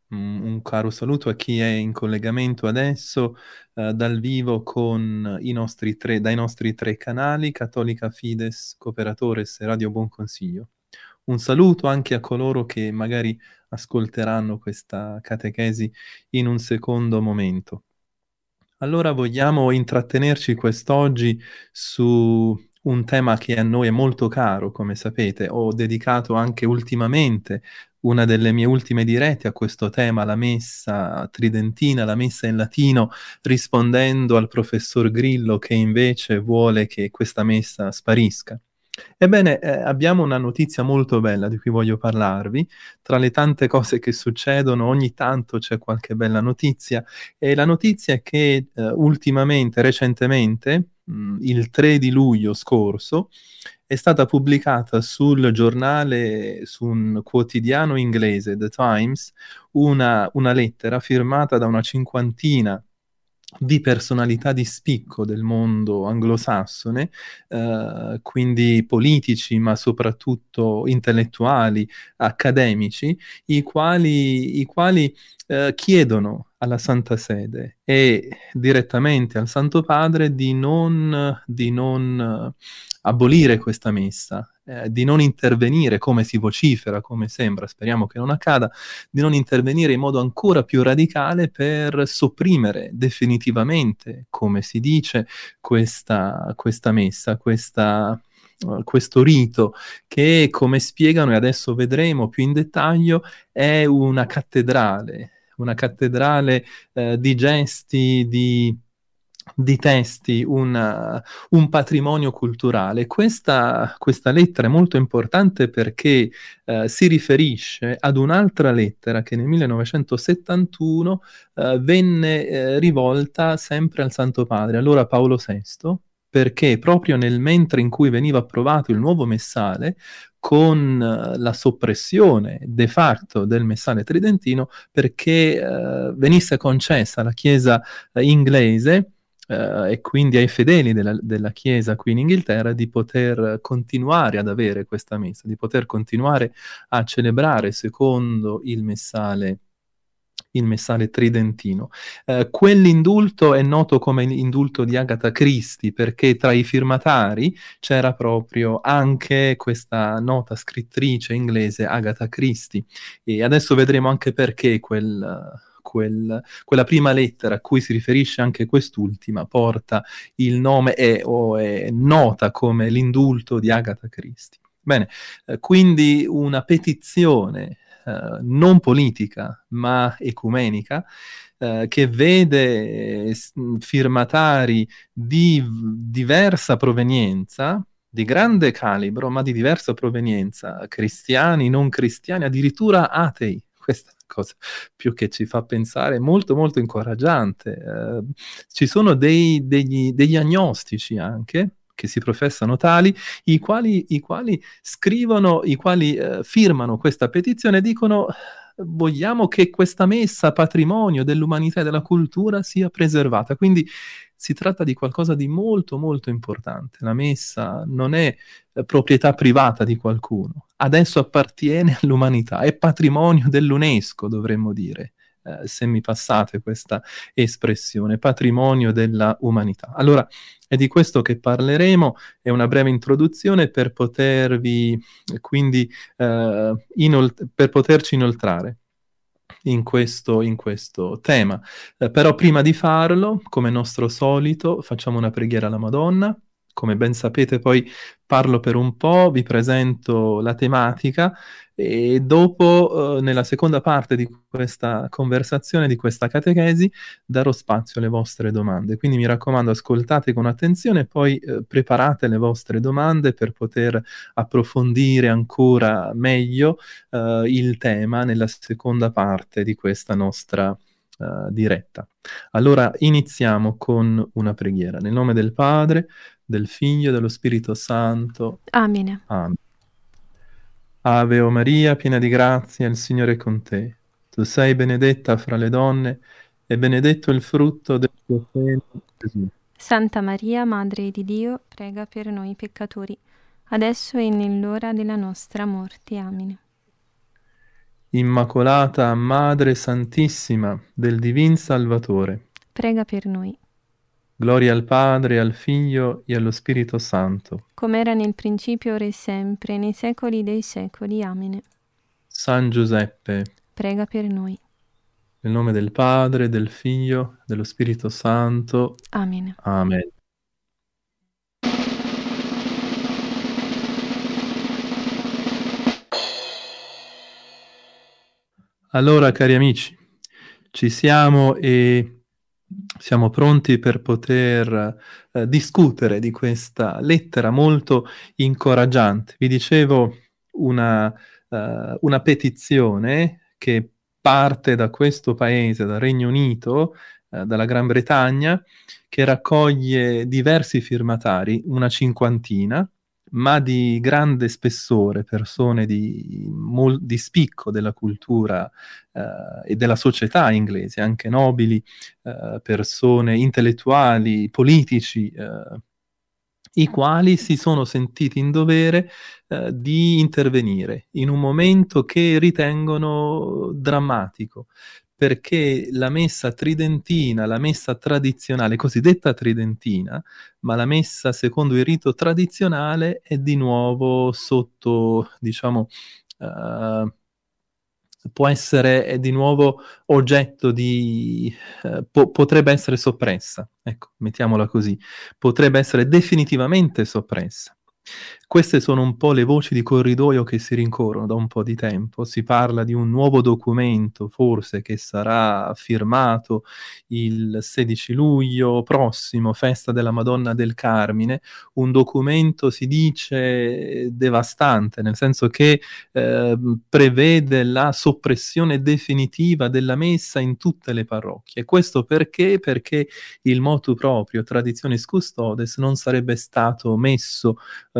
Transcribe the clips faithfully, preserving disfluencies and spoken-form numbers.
Un un caro saluto a chi è in collegamento adesso, ehm, dal vivo con i nostri tre dai nostri tre canali, Cattolica Fides, Cooperatores e Radio Buon Consiglio. Un saluto anche a coloro che magari ascolteranno questa catechesi in un secondo momento. Allora vogliamo intrattenerci quest'oggi su un tema che a noi è molto caro, come sapete. Ho dedicato anche ultimamente una delle mie ultime dirette a questo tema, la messa tridentina, la messa in latino, rispondendo al professor Grillo che invece vuole che questa messa sparisca. Ebbene, ehm, abbiamo una notizia molto bella di cui voglio parlarvi. Tra le tante cose che succedono, ogni tanto c'è qualche bella notizia, e la notizia è che, ehm, ultimamente, recentemente, mhmm, il tre di luglio scorso, è stata pubblicata sul giornale su un quotidiano inglese, The Times, una una lettera firmata da una cinquantina di personalità di spicco del mondo anglosassone, ehm, quindi politici, ma soprattutto intellettuali, accademici, i quali i quali, ehm, chiedono alla Santa Sede e direttamente al Santo Padre di non di non eh, abolire questa messa, ehm, di non intervenire come si vocifera, come sembra, speriamo che non accada, di non intervenire in modo ancora più radicale per sopprimere definitivamente, come si dice, questa questa messa, questa uhm, questo rito che, come spiegano e adesso vedremo più in dettaglio, è una cattedrale, una cattedrale, ehm, di gesti, di di testi, un un patrimonio culturale. Questa questa lettera è molto importante perché, ehm, si riferisce ad un'altra lettera che nel millenovecentosettantuno, ehm, venne, ehm, rivolta sempre al Santo Padre, allora Paolo sesto, perché proprio nel mentre in cui veniva approvato il nuovo messale, con eh, la soppressione de facto del messale tridentino, perché, ehm, venisse concessa alla Chiesa, ehm, inglese, ehm, e quindi ai fedeli della della Chiesa qui in Inghilterra, di poter continuare ad avere questa messa, di poter continuare a celebrare secondo il messale il messale tridentino. Ehm, quell'indulto è noto come l'indulto di Agatha Christie, perché tra i firmatari c'era proprio anche questa nota scrittrice inglese Agatha Christie, e adesso vedremo anche perché quel quel quella prima lettera a cui si riferisce anche quest'ultima porta il nome è o è nota come l'indulto di Agatha Christie. Bene, ehm, quindi una petizione, ehm, non politica, ma ecumenica, ehm, che vede s mhmm, firmatari di v diversa provenienza, di grande calibro, ma di diversa provenienza, cristiani, non cristiani, addirittura atei. Questa è la cosa più che ci fa pensare, molto, molto incoraggiante. Ehm, ci sono dei degli degli agnostici anche, che si professano tali, i quali i quali scrivono, i quali, ehm, firmano questa petizione e dicono: "Vogliamo che questa messa, patrimonio dell'umanità e della cultura, sia preservata". Quindi si tratta di qualcosa di molto, molto importante. La messa non è, ehm, proprietà privata di qualcuno, adesso appartiene all'umanità, è patrimonio dell'UNESCO dovremmo dire, ehm, se mi passate questa espressione, patrimonio della umanità. Allora è di questo che parleremo, è una breve introduzione per potervi eh, quindi ehm, inolt per poterci inoltrare in questo in questo tema. Ehm, però prima di farlo, come nostro solito, facciamo una preghiera alla Madonna. Come ben sapete poi parlo per un po', vi presento la tematica e dopo, uhm, nella seconda parte di questa conversazione, di questa catechesi, darò spazio alle vostre domande. Quindi mi raccomando, ascoltate con attenzione e poi, uhm, preparate le vostre domande per poter approfondire ancora meglio uh, il tema nella seconda parte di questa nostra uh, diretta. Allora iniziamo con una preghiera. Nel nome del Padre, del Figlio e dello Spirito Santo. Amen. Amen. Ave o Maria, piena di grazia, il Signore è con te. Tu sei benedetta fra le donne e benedetto il frutto del tuo seno, Gesù. Santa Maria, Madre di Dio, prega per noi peccatori, adesso e nell'ora della nostra morte. Amen. Immacolata Madre Santissima del Divin Salvatore, prega per noi. gloria al Padre, al Figlio e allo Spirito Santo. Come era nel principio, ora e sempre, nei secoli dei secoli. Amen. San Giuseppe, Prega per noi. nel nome del Padre, del Figlio, dello Spirito Santo. Amen. Amen. Allora, cari amici, ci siamo e siamo pronti per poter eh, discutere di questa lettera molto incoraggiante. Vi dicevo una, eh, una petizione che parte da questo paese, dal Regno Unito, eh, dalla Gran Bretagna, che raccoglie diversi firmatari, una cinquantina, ma di grande spessore, persone di, mol- di spicco della cultura eh, e della società inglese, anche nobili, eh, persone intellettuali, politici, eh, i quali si sono sentiti in dovere eh, di intervenire in un momento che ritengono drammatico, perché la messa tridentina, la messa tradizionale, cosiddetta tridentina, ma la messa secondo il rito tradizionale è di nuovo sotto, diciamo, eh, può essere è di nuovo oggetto di... eh, po- potrebbe essere soppressa, ecco, mettiamola così, potrebbe essere definitivamente soppressa. Queste sono un po' le voci di corridoio che si rincorrono da un po' di tempo. Si parla di un nuovo documento, forse, che sarà firmato il sedici luglio prossimo, festa della Madonna del Carmine, un documento, si dice, devastante, nel senso che eh, prevede la soppressione definitiva della messa in tutte le parrocchie. Questo perché? Perché il motu proprio Traditionis Custodes non sarebbe stato messo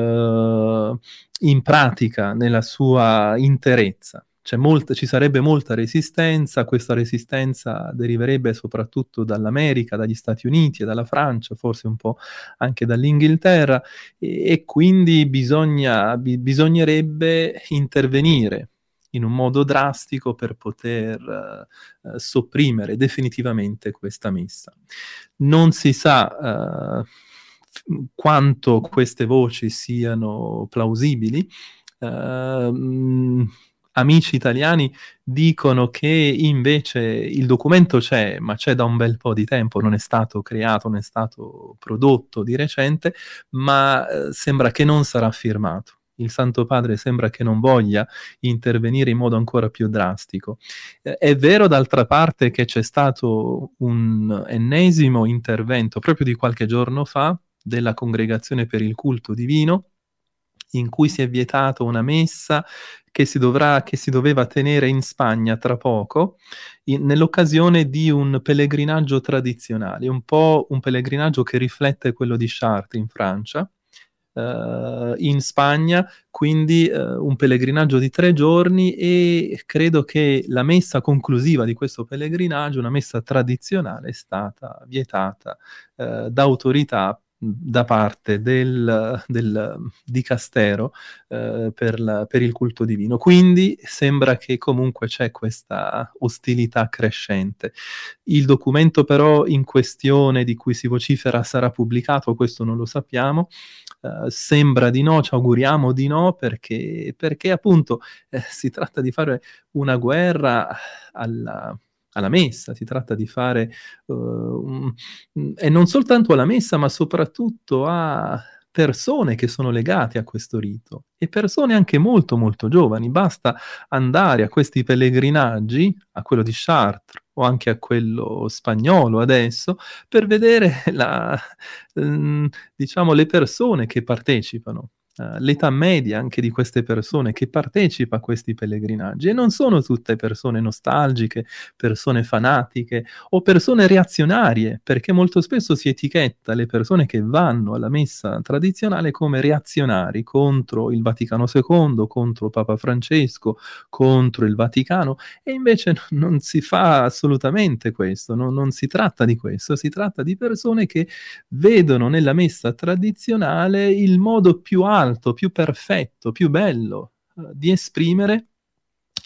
eh, in pratica nella sua interezza. C'è molta, ci sarebbe molta resistenza, questa resistenza deriverebbe soprattutto dall'America, dagli Stati Uniti e dalla Francia, forse un po' anche dall'Inghilterra, e, e quindi bisogna, bi- bisognerebbe intervenire in un modo drastico per poter eh, eh, sopprimere definitivamente questa messa. Non si sa eh, quanto queste voci siano plausibili. Eh, mh, amici italiani dicono che invece il documento c'è, ma c'è da un bel po' di tempo, non è stato creato, non è stato prodotto di recente, ma eh, sembra che non sarà firmato. Il Santo Padre sembra che non voglia intervenire in modo ancora più drastico. Eh, è vero, d'altra parte, che c'è stato un ennesimo intervento proprio di qualche giorno fa della Congregazione per il Culto Divino, in cui si è vietata una messa che si, dovrà, che si doveva tenere in Spagna tra poco, in, nell'occasione di un pellegrinaggio tradizionale, un po' un pellegrinaggio che riflette quello di Chartres in Francia, uh, in Spagna, quindi uh, un pellegrinaggio di tre giorni, e credo che la messa conclusiva di questo pellegrinaggio, una messa tradizionale, è stata vietata uh, da autorità da parte del, del dicastero eh, per, la, per il culto divino. Quindi sembra che comunque c'è questa ostilità crescente. Il documento però in questione di cui si vocifera sarà pubblicato, questo non lo sappiamo. Uh, sembra di no, ci auguriamo di no, perché, perché appunto eh, si tratta di fare una guerra alla, alla messa, si tratta di fare uh, un, e non soltanto alla messa, ma soprattutto a persone che sono legate a questo rito e persone anche molto molto giovani. Basta andare a questi pellegrinaggi, a quello di Chartres o anche a quello spagnolo adesso, per vedere la, ehm, diciamo, le persone che partecipano. Uh, l'età media anche di queste persone che partecipa a questi pellegrinaggi, e non sono tutte persone nostalgiche, persone fanatiche o persone reazionarie, perché molto spesso si etichetta le persone che vanno alla messa tradizionale come reazionari contro il Vaticano secondo, contro Papa Francesco, contro il Vaticano, e invece non si fa assolutamente questo, no? Non si tratta di questo, si tratta di persone che vedono nella messa tradizionale il modo più alto, più perfetto, più bello eh, di esprimere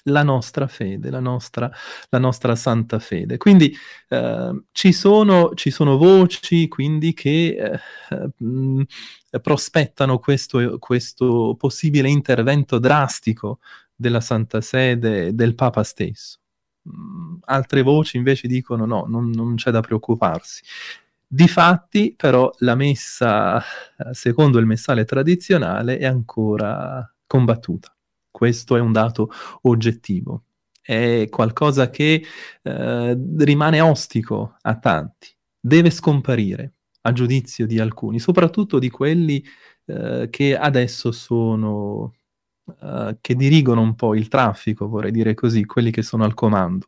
la nostra fede, la nostra, la nostra santa fede. Quindi eh, ci sono, ci sono voci quindi che eh, mh, prospettano questo, questo possibile intervento drastico della Santa Sede, del Papa stesso. Mm, altre voci invece dicono no, non, non c'è da preoccuparsi. Difatti, però, la messa, eh, secondo il messale tradizionale, è ancora combattuta. Questo è un dato oggettivo. È qualcosa che eh, rimane ostico a tanti. Deve scomparire, a giudizio di alcuni, soprattutto di quelli eh, che adesso sono, eh, che dirigono un po' il traffico, vorrei dire così, quelli che sono al comando.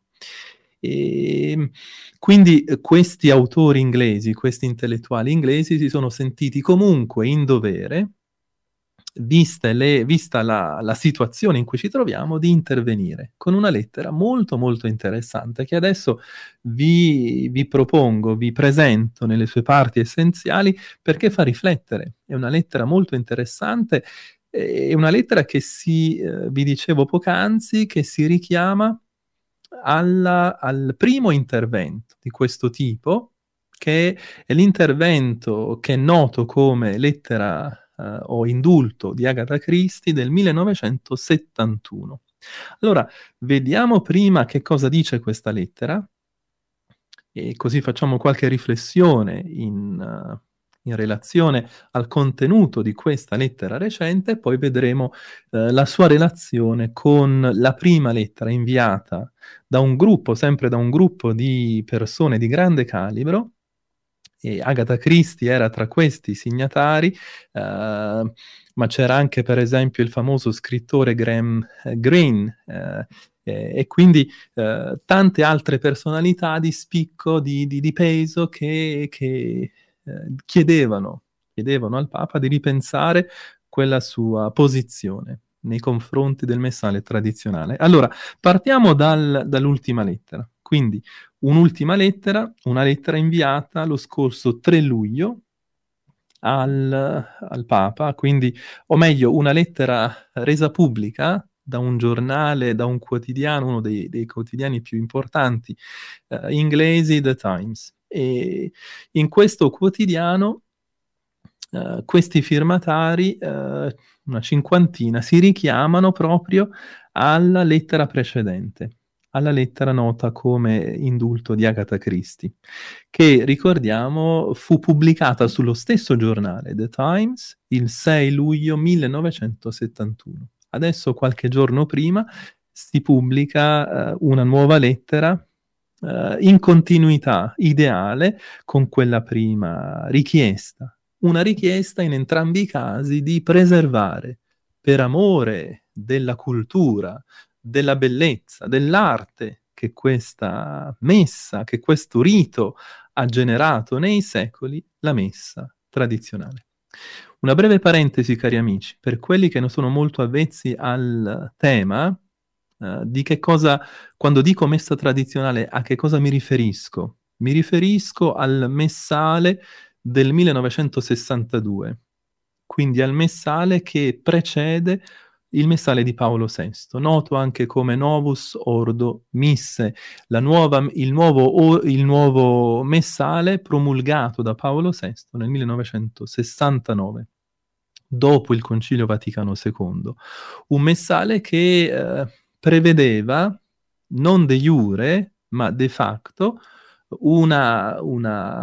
E quindi eh, questi autori inglesi, questi intellettuali inglesi si sono sentiti comunque in dovere, viste le- vista la, la situazione in cui ci troviamo, di intervenire con una lettera molto molto interessante che adesso vi, vi propongo, vi presento nelle sue parti essenziali perché fa riflettere. È una lettera molto interessante, è una lettera che si, eh, vi dicevo poc'anzi, che si richiama alla- al primo intervento di questo tipo, che è l'intervento che è noto come lettera eh, o indulto di Agatha Christie del millenovecentosettantuno. Allora, vediamo prima che cosa dice questa lettera e così facciamo qualche riflessione in, eh, in relazione al contenuto di questa lettera recente e poi vedremo eh, la sua relazione con la prima lettera inviata da un gruppo, sempre da un gruppo di persone di grande calibro, e Agatha Christie era tra questi signatari, eh, ma c'era anche per esempio il famoso scrittore Graham eh, Greene, eh, eh, e quindi eh, tante altre personalità di spicco, di, di- di peso che, che, eh, chiedevano, chiedevano al Papa di ripensare quella sua posizione nei confronti del messale tradizionale. Allora, partiamo dal- dall'ultima lettera. Quindi, un'ultima lettera, una lettera inviata lo scorso tre luglio al, al Papa, quindi, o meglio, una lettera resa pubblica da un giornale, da un quotidiano, uno dei, dei quotidiani più importanti eh, inglesi, The Times. E in questo quotidiano eh, questi firmatari, eh, una cinquantina, si richiamano proprio alla lettera precedente, alla lettera nota come indulto di Agatha Christie, che ricordiamo fu pubblicata sullo stesso giornale, The Times, il sei luglio millenovecentosettantuno. Adesso, qualche giorno prima, si pubblica eh, una nuova lettera eh, in continuità ideale con quella prima richiesta. Una richiesta in entrambi i casi di preservare, per amore della cultura, della bellezza, dell'arte che questa messa, che questo rito ha generato nei secoli, la messa tradizionale. Una breve parentesi, cari amici, per quelli che non sono molto avvezzi al tema, eh, di che cosa, quando dico messa tradizionale, a che cosa mi riferisco? Mi riferisco al messale del millenovecentosessantadue, quindi al messale che precede il messale di Paolo sesto, noto anche come Novus Ordo Misse, la nuova- il, nuovo, o- il nuovo messale promulgato da Paolo sesto nel millenovecentosessantanove, dopo il Concilio Vaticano secondo. Un messale che eh, prevedeva, non de jure, ma de facto, una, una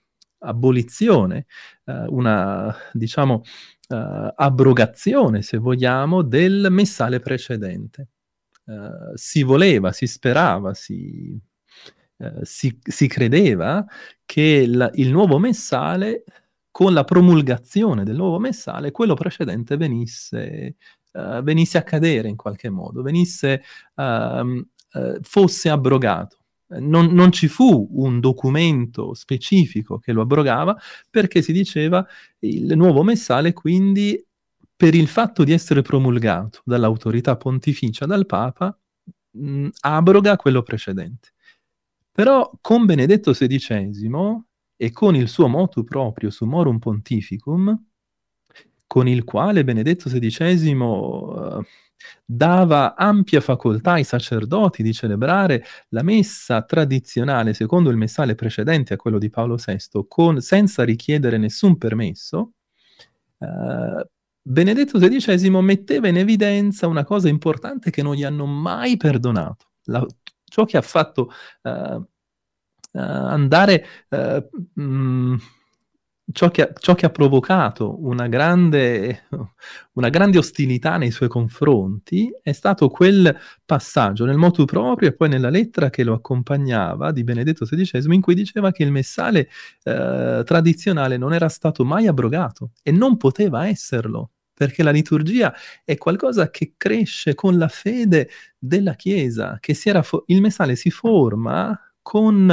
abolizione, eh, una, diciamo, eh, abrogazione, se vogliamo, del messale precedente. Eh, si voleva, si sperava, si, eh, si, si credeva che la- il nuovo messale, con la promulgazione del nuovo messale, quello precedente venisse, eh, venisse a cadere in qualche modo, venisse, ehm, eh, fosse abrogato. Non, non ci fu un documento specifico che lo abrogava perché si diceva il nuovo messale, quindi, per il fatto di essere promulgato dall'autorità pontificia, dal Papa, mh, abroga quello precedente. Però con Benedetto sedicesimo e con il suo motu proprio Summorum Pontificum, con il quale Benedetto sedicesimo eh, dava ampia facoltà ai sacerdoti di celebrare la messa tradizionale secondo il messale precedente a quello di Paolo sesto, con, senza richiedere nessun permesso, eh, Benedetto sedicesimo metteva in evidenza una cosa importante che non gli hanno mai perdonato. La, ciò che ha fatto uh, uh, andare, uh, mh, ciò, che ha, ciò che ha provocato una grande, una grande ostilità nei suoi confronti è stato quel passaggio nel motu proprio e poi nella lettera che lo accompagnava di Benedetto sedicesimo in cui diceva che il messale uh, tradizionale non era stato mai abrogato e non poteva esserlo, perché la liturgia è qualcosa che cresce con la fede della Chiesa, che si era fo- il messale si forma con,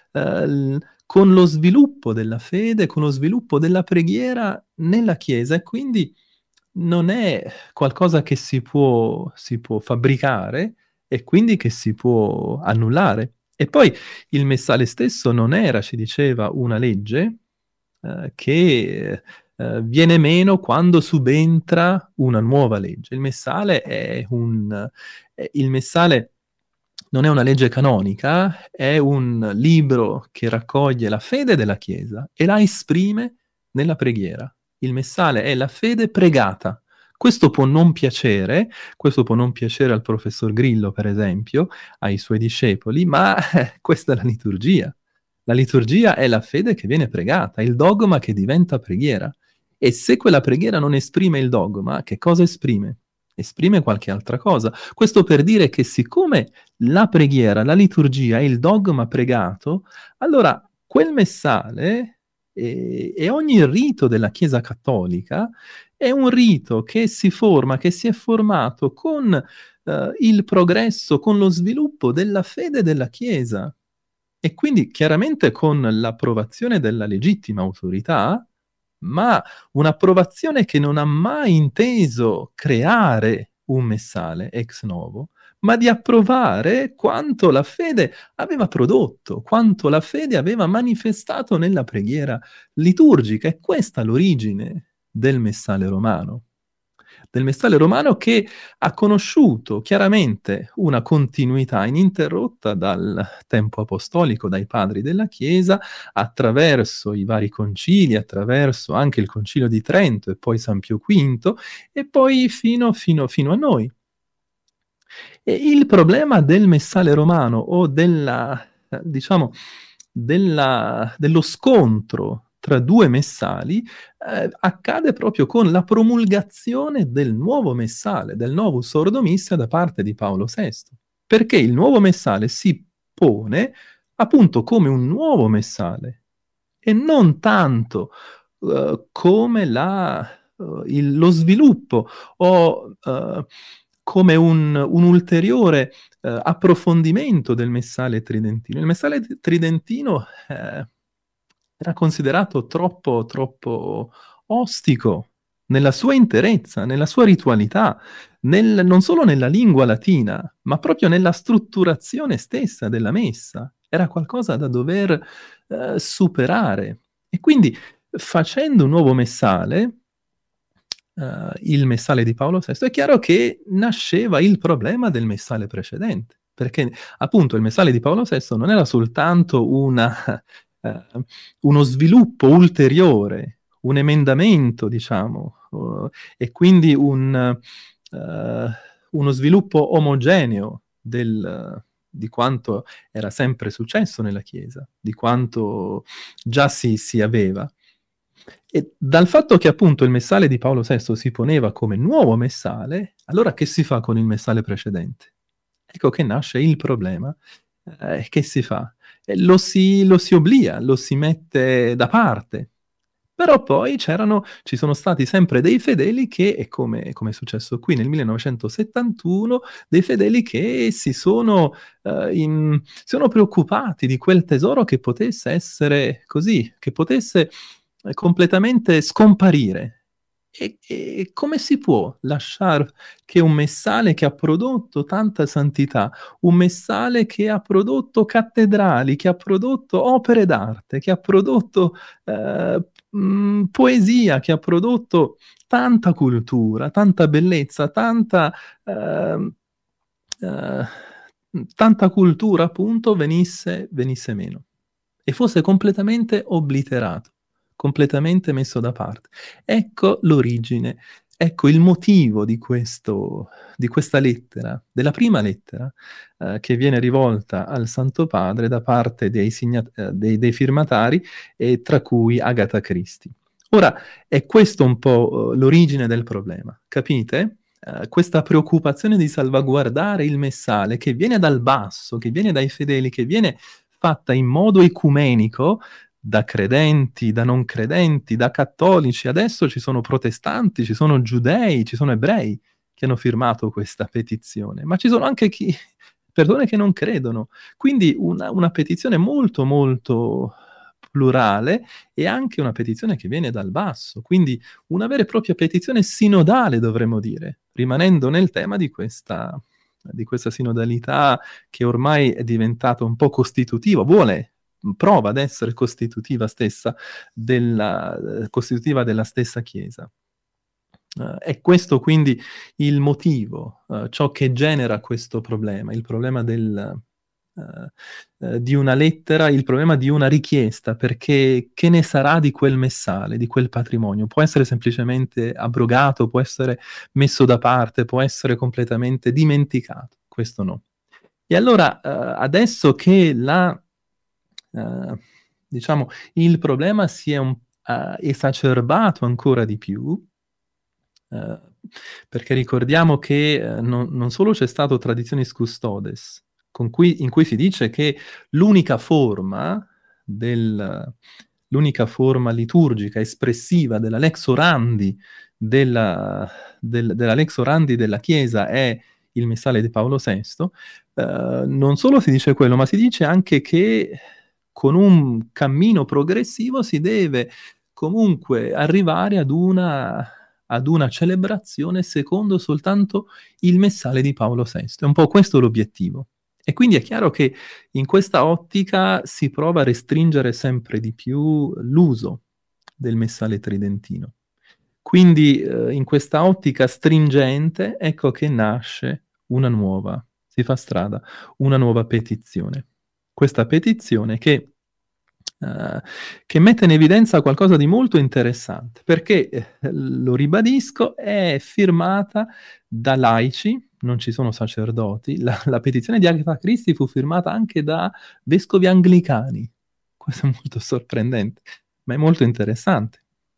eh, con lo sviluppo della fede, con lo sviluppo della preghiera nella Chiesa e quindi non è qualcosa che si può, si può fabbricare e quindi che si può annullare. E poi il messale stesso non era, ci diceva, una legge eh, che eh, viene meno quando subentra una nuova legge. Il messale è un... eh, il messale non è una legge canonica, è un libro che raccoglie la fede della Chiesa e la esprime nella preghiera. Il messale è la fede pregata. Questo può non piacere, questo può non piacere al professor Grillo, per esempio, ai suoi discepoli, ma eh, questa è la liturgia. La liturgia è la fede che viene pregata, il dogma che diventa preghiera. E se quella preghiera non esprime il dogma, che cosa esprime? Esprime qualche altra cosa. Questo per dire che siccome la preghiera, la liturgia è il dogma pregato, allora quel messale e, e ogni rito della Chiesa Cattolica è un rito che si forma, che si è formato con eh, il progresso, con lo sviluppo della fede della Chiesa. E quindi chiaramente con l'approvazione della legittima autorità, ma un'approvazione che non ha mai inteso creare un messale ex novo, ma di approvare quanto la fede aveva prodotto, quanto la fede aveva manifestato nella preghiera liturgica. E questa è l'origine del messale romano. Del messale romano che ha conosciuto chiaramente una continuità ininterrotta dal tempo apostolico, dai padri della Chiesa, attraverso i vari concili, attraverso anche il concilio di Trento e poi San Pio V, e poi fino, fino, fino a noi. E il problema del messale romano o della, eh, diciamo, della, dello scontro tra due messali eh, accade proprio con la promulgazione del nuovo messale, del nuovo sordomissa da parte di Paolo sesto, perché il nuovo messale si pone appunto come un nuovo messale e non tanto uh, come la, uh, il, lo sviluppo o uh, come un, un ulteriore uh, approfondimento del messale tridentino. Il messale tridentino eh, era considerato troppo, troppo ostico nella sua interezza, nella sua ritualità, nel, non solo nella lingua latina, ma proprio nella strutturazione stessa della messa. Era qualcosa da dover eh, superare. E quindi, facendo un nuovo messale, eh, il messale di Paolo sesto, è chiaro che nasceva il problema del messale precedente. Perché appunto il messale di Paolo sesto non era soltanto una, eh, uno sviluppo ulteriore, un emendamento, diciamo, uh, e quindi un, uh, uno sviluppo omogeneo del, di quanto era sempre successo nella Chiesa, di quanto già si, si aveva. E dal fatto che appunto il messale di Paolo sesto si poneva come nuovo messale, allora che si fa con il messale precedente? Ecco che nasce il problema. Eh, che si fa? Eh, lo si, lo si obblia, lo si mette da parte. Però poi c'erano, ci sono stati sempre dei fedeli che, e come, come è successo qui nel millenovecentosettantuno, dei fedeli che si sono, eh, in, si sono preoccupati di quel tesoro che potesse essere così, che potesse eh, completamente scomparire. E, e come si può lasciare che un messale che ha prodotto tanta santità, un messale che ha prodotto cattedrali, che ha prodotto opere d'arte, che ha prodotto eh, mh, poesia, che ha prodotto tanta cultura, tanta bellezza, tanta, ehm, eh, tanta cultura, appunto, venisse, venisse meno e fosse completamente obliterato, completamente messo da parte. Ecco l'origine, ecco il motivo di questo, di questa lettera, della prima lettera, eh, che viene rivolta al Santo Padre da parte dei, signa- eh, dei, dei firmatari, e tra cui Agatha Christie. Ora, è questo un po' eh, l'origine del problema, capite? Eh, questa preoccupazione di salvaguardare il messale che viene dal basso, che viene dai fedeli, che viene fatta in modo ecumenico da credenti, da non credenti, da cattolici. Adesso ci sono protestanti, ci sono giudei, ci sono ebrei che hanno firmato questa petizione, ma ci sono anche chi, persone che non credono. Quindi una, una petizione molto molto plurale, e anche una petizione che viene dal basso, quindi una vera e propria petizione sinodale, dovremmo dire, rimanendo nel tema di questa, di questa sinodalità che ormai è diventata un po' costitutiva, vuole, prova ad essere costitutiva stessa della, eh, costitutiva della stessa Chiesa. Uh, è questo quindi il motivo, uh, ciò che genera questo problema, il problema del, uh, uh, di una lettera, il problema di una richiesta, perché che ne sarà di quel messale, di quel patrimonio? Può essere semplicemente abrogato, può essere messo da parte, può essere completamente dimenticato, questo no. E allora, uh, adesso che la, diciamo, il problema si è un, esacerbato ancora di più, Uh, perché ricordiamo che uh, non, non solo c'è stato Traditionis Custodes, con cui, in cui si dice che l'unica forma, del, l'unica forma liturgica espressiva della lex orandi della, del, della lex orandi della Chiesa è il missale di Paolo sesto, uh, non solo si dice quello, ma si dice anche che con un cammino progressivo si deve comunque arrivare ad una, ad una celebrazione secondo soltanto il messale di Paolo sesto. È un po' questo l'obiettivo. E quindi è chiaro che in questa ottica si prova a restringere sempre di più l'uso del messale tridentino. Quindi eh, in questa ottica stringente, ecco che nasce una nuova, si fa strada, una nuova petizione. Questa petizione che Uh, che mette in evidenza qualcosa di molto interessante, perché, eh, lo ribadisco, è firmata da laici, non ci sono sacerdoti. La, la petizione di Agatha Christie fu firmata anche da vescovi anglicani. Questo è molto sorprendente, ma è molto interessante.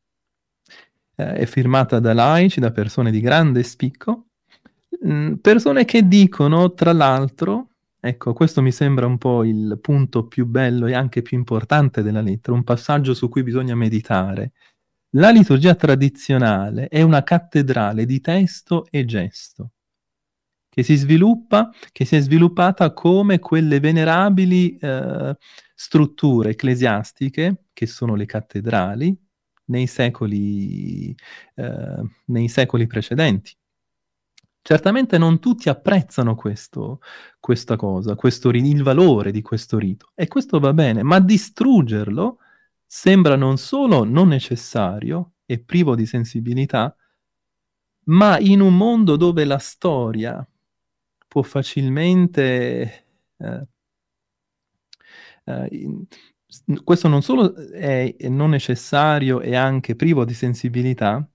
Uh, è firmata da laici, da persone di grande spicco, mh, persone che dicono, tra l'altro, ecco, questo mi sembra un po' il punto più bello e anche più importante della lettera, un passaggio su cui bisogna meditare. La liturgia tradizionale è una cattedrale di testo e gesto, che si sviluppa, che si è sviluppata come quelle venerabili eh, strutture ecclesiastiche, che sono le cattedrali, nei secoli, eh, nei secoli precedenti. Certamente non tutti apprezzano questo, questa cosa, questo, il valore di questo rito, e questo va bene, ma distruggerlo sembra non solo non necessario e privo di sensibilità, ma in un mondo dove la storia può facilmente... Eh, eh, in, questo non solo è non necessario e anche privo di sensibilità,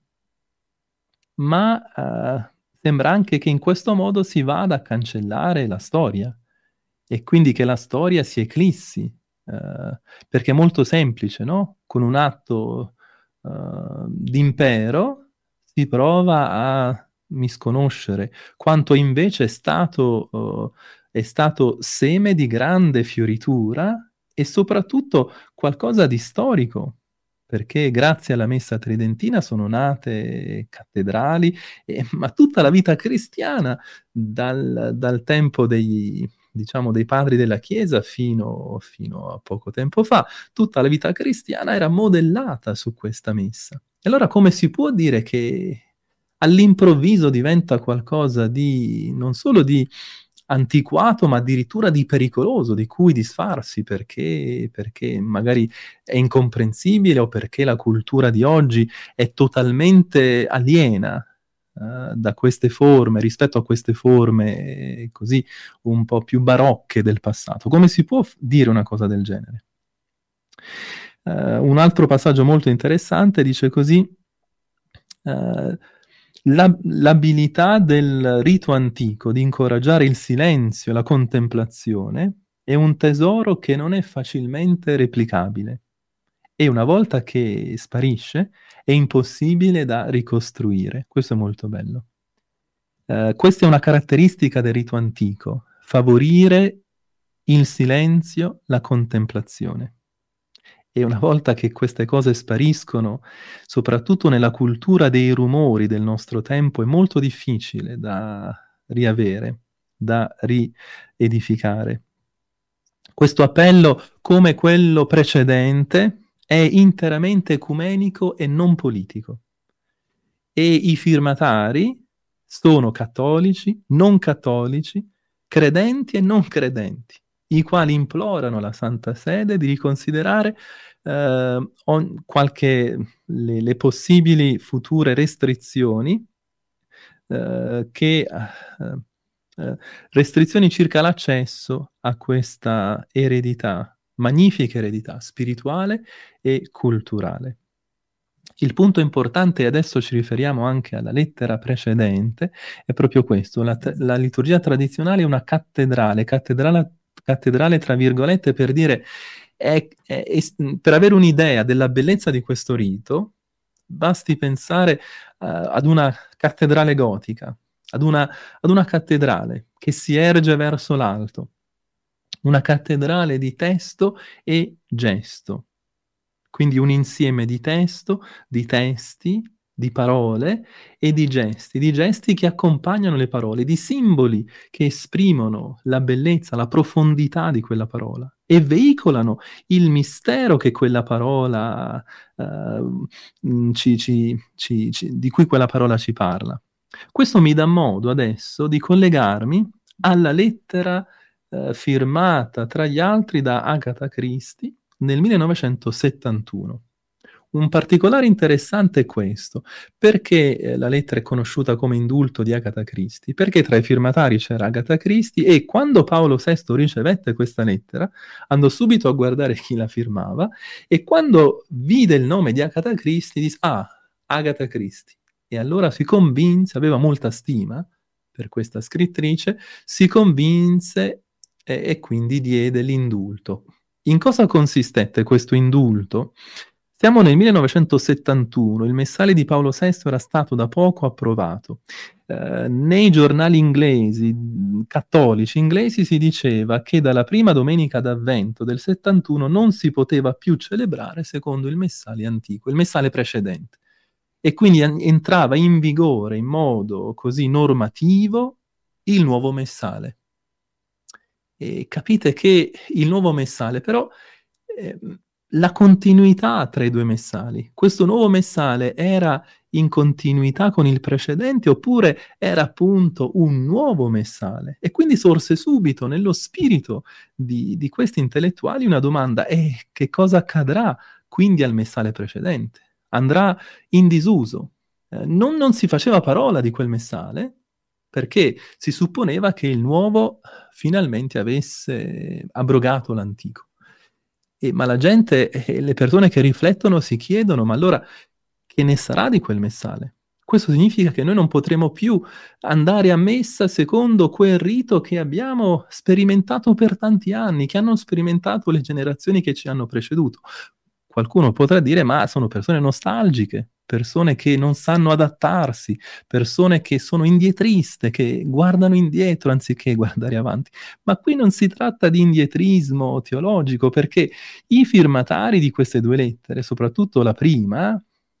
ma eh, sembra anche che in questo modo si vada a cancellare la storia, e quindi che la storia si eclissi, eh, perché è molto semplice, no? Con un atto eh, d'impero si prova a misconoscere quanto invece è stato, eh, è stato seme di grande fioritura e soprattutto qualcosa di storico, perché grazie alla messa tridentina sono nate cattedrali, eh, ma tutta la vita cristiana, dal, dal tempo dei, diciamo, dei padri della Chiesa fino, fino a poco tempo fa, tutta la vita cristiana era modellata su questa messa. E allora come si può dire che all'improvviso diventa qualcosa di non solo di antiquato, ma addirittura di pericoloso, di cui disfarsi perché, perché magari è incomprensibile o perché la cultura di oggi è totalmente aliena uh, da queste forme, rispetto a queste forme eh, così un po' più barocche del passato. Come si può f- dire una cosa del genere? Uh, un altro passaggio molto interessante dice così: uh, la, l'abilità del rito antico di incoraggiare il silenzio e la contemplazione è un tesoro che non è facilmente replicabile e una volta che sparisce è impossibile da ricostruire. Questo è molto bello. Uh, questa è una caratteristica del rito antico: favorire il silenzio, la contemplazione. E una volta che queste cose spariscono, soprattutto nella cultura dei rumori del nostro tempo, è molto difficile da riavere, da riedificare. Questo appello, come quello precedente, è interamente ecumenico e non politico. E i firmatari sono cattolici, non cattolici, credenti e non credenti, i quali implorano la Santa Sede di riconsiderare eh, on, qualche, le, le possibili future restrizioni eh, che eh, eh, restrizioni circa l'accesso a questa eredità, magnifica eredità spirituale e culturale. Il punto importante, e adesso ci riferiamo anche alla lettera precedente, è proprio questo: la, la liturgia tradizionale è una cattedrale, cattedrale, cattedrale tra virgolette, per dire, è, è, è, per avere un'idea della bellezza di questo rito, basti pensare uh, ad una cattedrale gotica, ad una, ad una cattedrale che si erge verso l'alto, una cattedrale di testo e gesto. Quindi un insieme di testo, di testi, di parole e di gesti, di gesti che accompagnano le parole, di simboli che esprimono la bellezza, la profondità di quella parola e veicolano il mistero che quella parola, uh, ci, ci, ci, ci, di cui quella parola ci parla. Questo mi dà modo adesso di collegarmi alla lettera uh, firmata tra gli altri da Agatha Christie nel millenovecentosettantuno. Un particolare interessante è questo: perché eh, la lettera è conosciuta come indulto di Agatha Christie? Perché tra i firmatari c'era Agatha Christie e quando Paolo sesto ricevette questa lettera andò subito a guardare chi la firmava e quando vide il nome di Agatha Christie disse: ah, Agatha Christie. E allora si convinse, aveva molta stima per questa scrittrice, si convinse e, e quindi diede l'indulto. In cosa consistette questo indulto? Siamo nel millenovecentosettantuno, il messale di Paolo sesto era stato da poco approvato. Eh, nei giornali inglesi, cattolici inglesi, si diceva che dalla prima domenica d'avvento del settantuno non si poteva più celebrare secondo il messale antico, il messale precedente. E quindi entrava in vigore in modo così normativo il nuovo messale. E capite che il nuovo messale, però, eh, la continuità tra i due messali, questo nuovo messale era in continuità con il precedente oppure era appunto un nuovo messale? E quindi sorse subito nello spirito di, di questi intellettuali una domanda: e che cosa accadrà quindi al messale precedente? Andrà in disuso? Eh, non, non si faceva parola di quel messale perché si supponeva che il nuovo finalmente avesse abrogato l'antico. E, ma la gente e le persone che riflettono si chiedono: ma allora che ne sarà di quel messale? Questo significa che noi non potremo più andare a messa secondo quel rito che abbiamo sperimentato per tanti anni, che hanno sperimentato le generazioni che ci hanno preceduto. Qualcuno potrà dire: ma sono persone nostalgiche, persone che non sanno adattarsi, persone che sono indietriste, che guardano indietro anziché guardare avanti. Ma qui non si tratta di indietrismo teologico, perché i firmatari di queste due lettere, soprattutto la prima,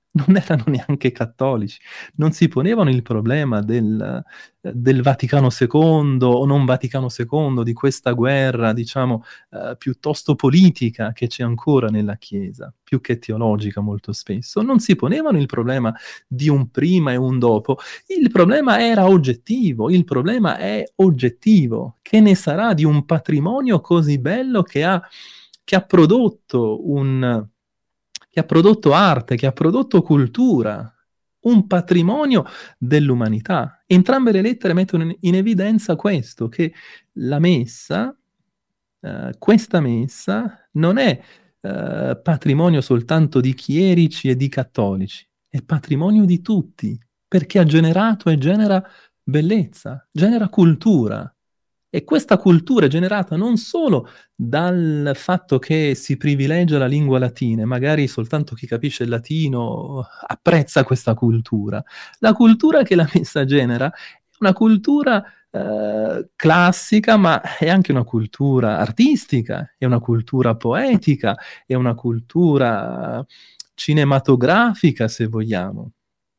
non erano neanche cattolici, non si ponevano il problema del, del Vaticano secondo o non Vaticano secondo, di questa guerra, diciamo, eh, piuttosto politica che c'è ancora nella Chiesa, più che teologica molto spesso. Non si ponevano il problema di un prima e un dopo, il problema era oggettivo, il problema è oggettivo. Che ne sarà di un patrimonio così bello che ha, che ha prodotto un che ha prodotto arte, che ha prodotto cultura, un patrimonio dell'umanità. Entrambe le lettere mettono in, in evidenza questo, che la messa, eh, questa messa, non è eh, patrimonio soltanto di chierici e di cattolici, è patrimonio di tutti, perché ha generato e genera bellezza, genera cultura. E questa cultura è generata non solo dal fatto che si privilegia la lingua latina, e magari soltanto chi capisce il latino apprezza questa cultura. La cultura che la messa genera è una cultura eh, classica, ma è anche una cultura artistica, è una cultura poetica, è una cultura cinematografica, se vogliamo.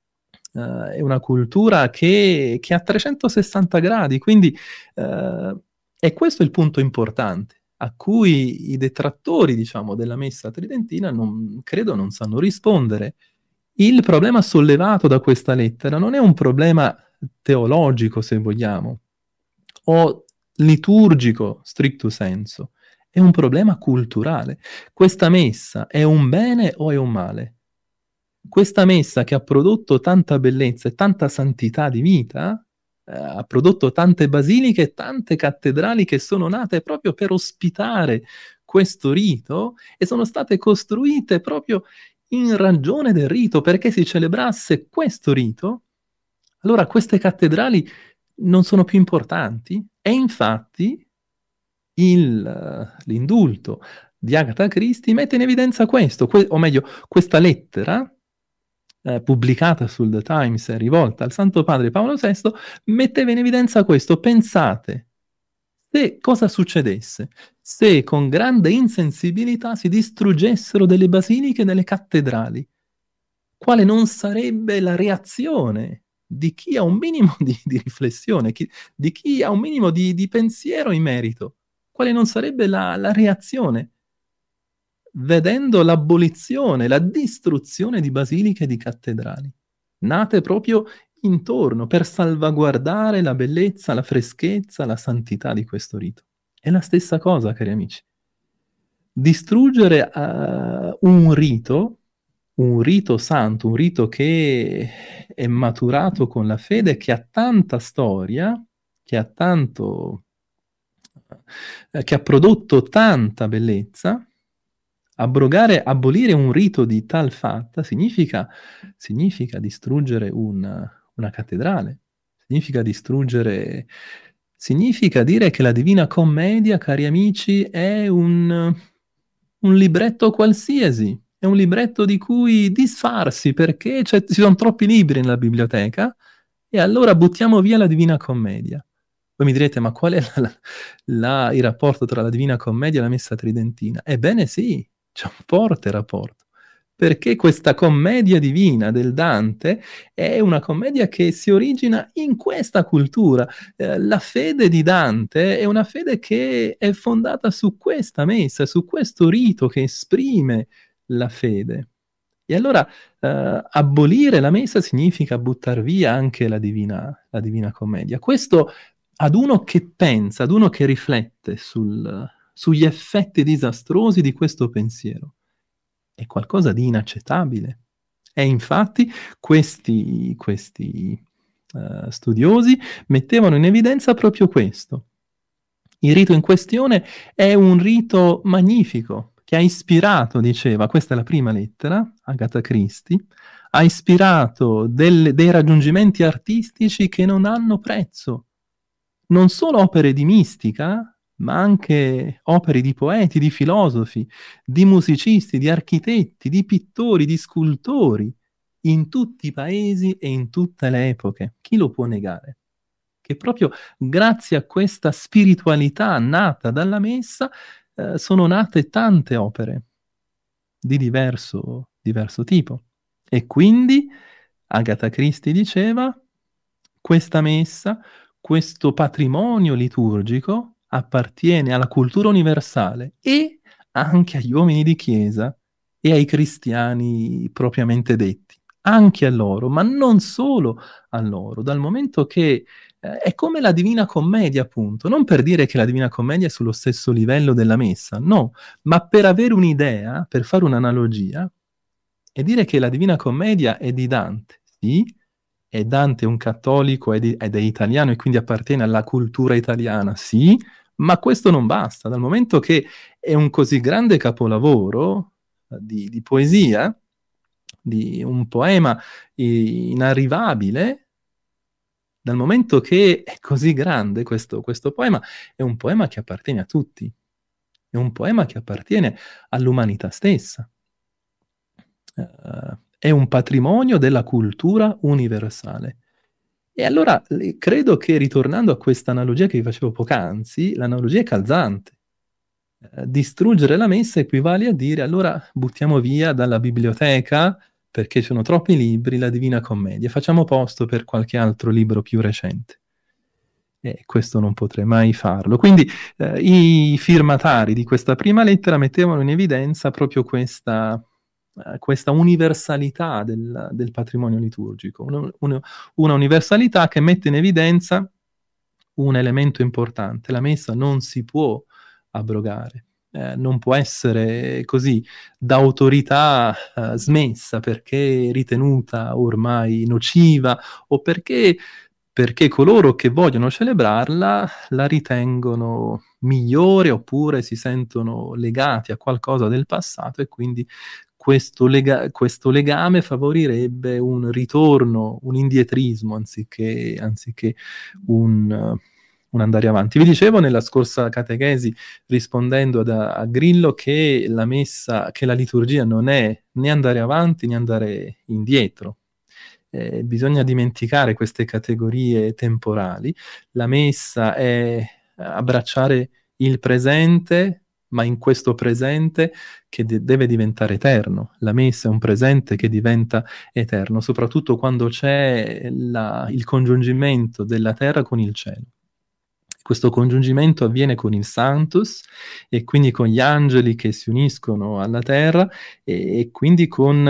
Uh, è una cultura che, che ha trecentosessanta gradi, quindi uh, è questo il punto importante, a cui i detrattori, diciamo, della messa tridentina non, credo non sanno rispondere. Il problema sollevato da questa lettera non è un problema teologico, se vogliamo, o liturgico, stricto senso, è un problema culturale. Questa messa è un bene o è un male? Questa messa che ha prodotto tanta bellezza e tanta santità di vita, eh, ha prodotto tante basiliche e tante cattedrali che sono nate proprio per ospitare questo rito e sono state costruite proprio in ragione del rito, perché si celebrasse questo rito. Allora queste cattedrali non sono più importanti e infatti il, eh, l'indulto di Agatha Christie mette in evidenza questo, que- o meglio, questa lettera eh, pubblicata sul The Times e rivolta al Santo Padre Paolo sesto, metteva in evidenza questo. Pensate, se cosa succedesse se con grande insensibilità si distruggessero delle basiliche e delle cattedrali, quale non sarebbe la reazione di chi ha un minimo di, di riflessione, chi, di chi ha un minimo di, di pensiero in merito? Quale non sarebbe la, la reazione? Vedendo l'abolizione, la distruzione di basiliche e di cattedrali, nate proprio intorno per salvaguardare la bellezza, la freschezza, la santità di questo rito. È la stessa cosa, cari amici. Distruggere uh, un rito, un rito santo, un rito che è maturato con la fede, che ha tanta storia, che ha tanto, eh, che ha prodotto tanta bellezza. Abrogare, abolire un rito di tal fatta significa, significa distruggere un- una cattedrale, significa distruggere, significa dire che la Divina Commedia, cari amici, è un, un libretto qualsiasi, è un libretto di cui disfarsi perché c'è- ci sono troppi libri nella biblioteca e allora buttiamo via la Divina Commedia. Voi mi direte, ma qual è la- la- la- il rapporto tra la Divina Commedia e la Messa Tridentina? Ebbene sì, c'è un forte rapporto, perché questa commedia divina del Dante è una commedia che si origina in questa cultura. Eh, la fede di Dante è una fede che è fondata su questa messa, su questo rito che esprime la fede. E allora eh, abolire la messa significa buttare via anche la divina, la divina commedia. Questo ad uno che pensa, ad uno che riflette sul, sugli effetti disastrosi di questo pensiero. È qualcosa di inaccettabile. E infatti questi, questi eh, studiosi mettevano in evidenza proprio questo. Il rito in questione è un rito magnifico che ha ispirato, diceva, questa è la prima lettera, Agatha Christie, ha ispirato del- dei raggiungimenti artistici che non hanno prezzo. Non solo opere di mistica, ma anche opere di poeti, di filosofi, di musicisti, di architetti, di pittori, di scultori, in tutti i paesi e in tutte le epoche. Chi lo può negare? Che proprio grazie a questa spiritualità nata dalla messa eh, sono nate tante opere di diverso, diverso tipo. E quindi Agatha Christie diceva, questa messa, questo patrimonio liturgico appartiene alla cultura universale e anche agli uomini di chiesa e ai cristiani propriamente detti, anche a loro, ma non solo a loro, dal momento che eh, è come la Divina Commedia, appunto, non per dire che la Divina Commedia è sullo stesso livello della messa, no, ma per avere un'idea, per fare un'analogia, e dire che la Divina Commedia è di Dante, sì, e Dante è un cattolico ed è, ed è italiano e quindi appartiene alla cultura italiana, sì, ma questo non basta, dal momento che è un così grande capolavoro eh, di, di poesia, di un poema i- inarrivabile, dal momento che è così grande questo, questo poema, è un poema che appartiene a tutti, è un poema che appartiene all'umanità stessa. Eh, è un patrimonio della cultura universale. E allora le- credo che ritornando a questa analogia che vi facevo poc'anzi, l'analogia è calzante. Eh, distruggere la messa equivale a dire allora buttiamo via dalla biblioteca, perché ci sono troppi libri, la Divina Commedia, facciamo posto per qualche altro libro più recente. E questo non potrei mai farlo. Quindi eh, i firmatari di questa prima lettera mettevano in evidenza proprio questa, eh, questa universalità del, del patrimonio liturgico, una, una- una universalità che mette in evidenza un elemento importante. La messa non si può abrogare. Eh, non può essere così d'autorità eh, smessa perché ritenuta ormai nociva o perché perché coloro che vogliono celebrarla la ritengono migliore oppure si sentono legati a qualcosa del passato e quindi questo, lega- questo legame favorirebbe un ritorno, un indietrismo anziché, anziché un, uh, un andare avanti. Vi dicevo nella scorsa catechesi, rispondendo ad- a Grillo, che la messa, che la liturgia non è né andare avanti né andare indietro. Eh, bisogna dimenticare queste categorie temporali. La messa è abbracciare il presente, ma in questo presente che de- deve diventare eterno. La messa è un presente che diventa eterno, soprattutto quando c'è la- il congiungimento della terra con il cielo. Questo congiungimento avviene con il Sanctus e quindi con gli angeli che si uniscono alla terra e, e quindi con,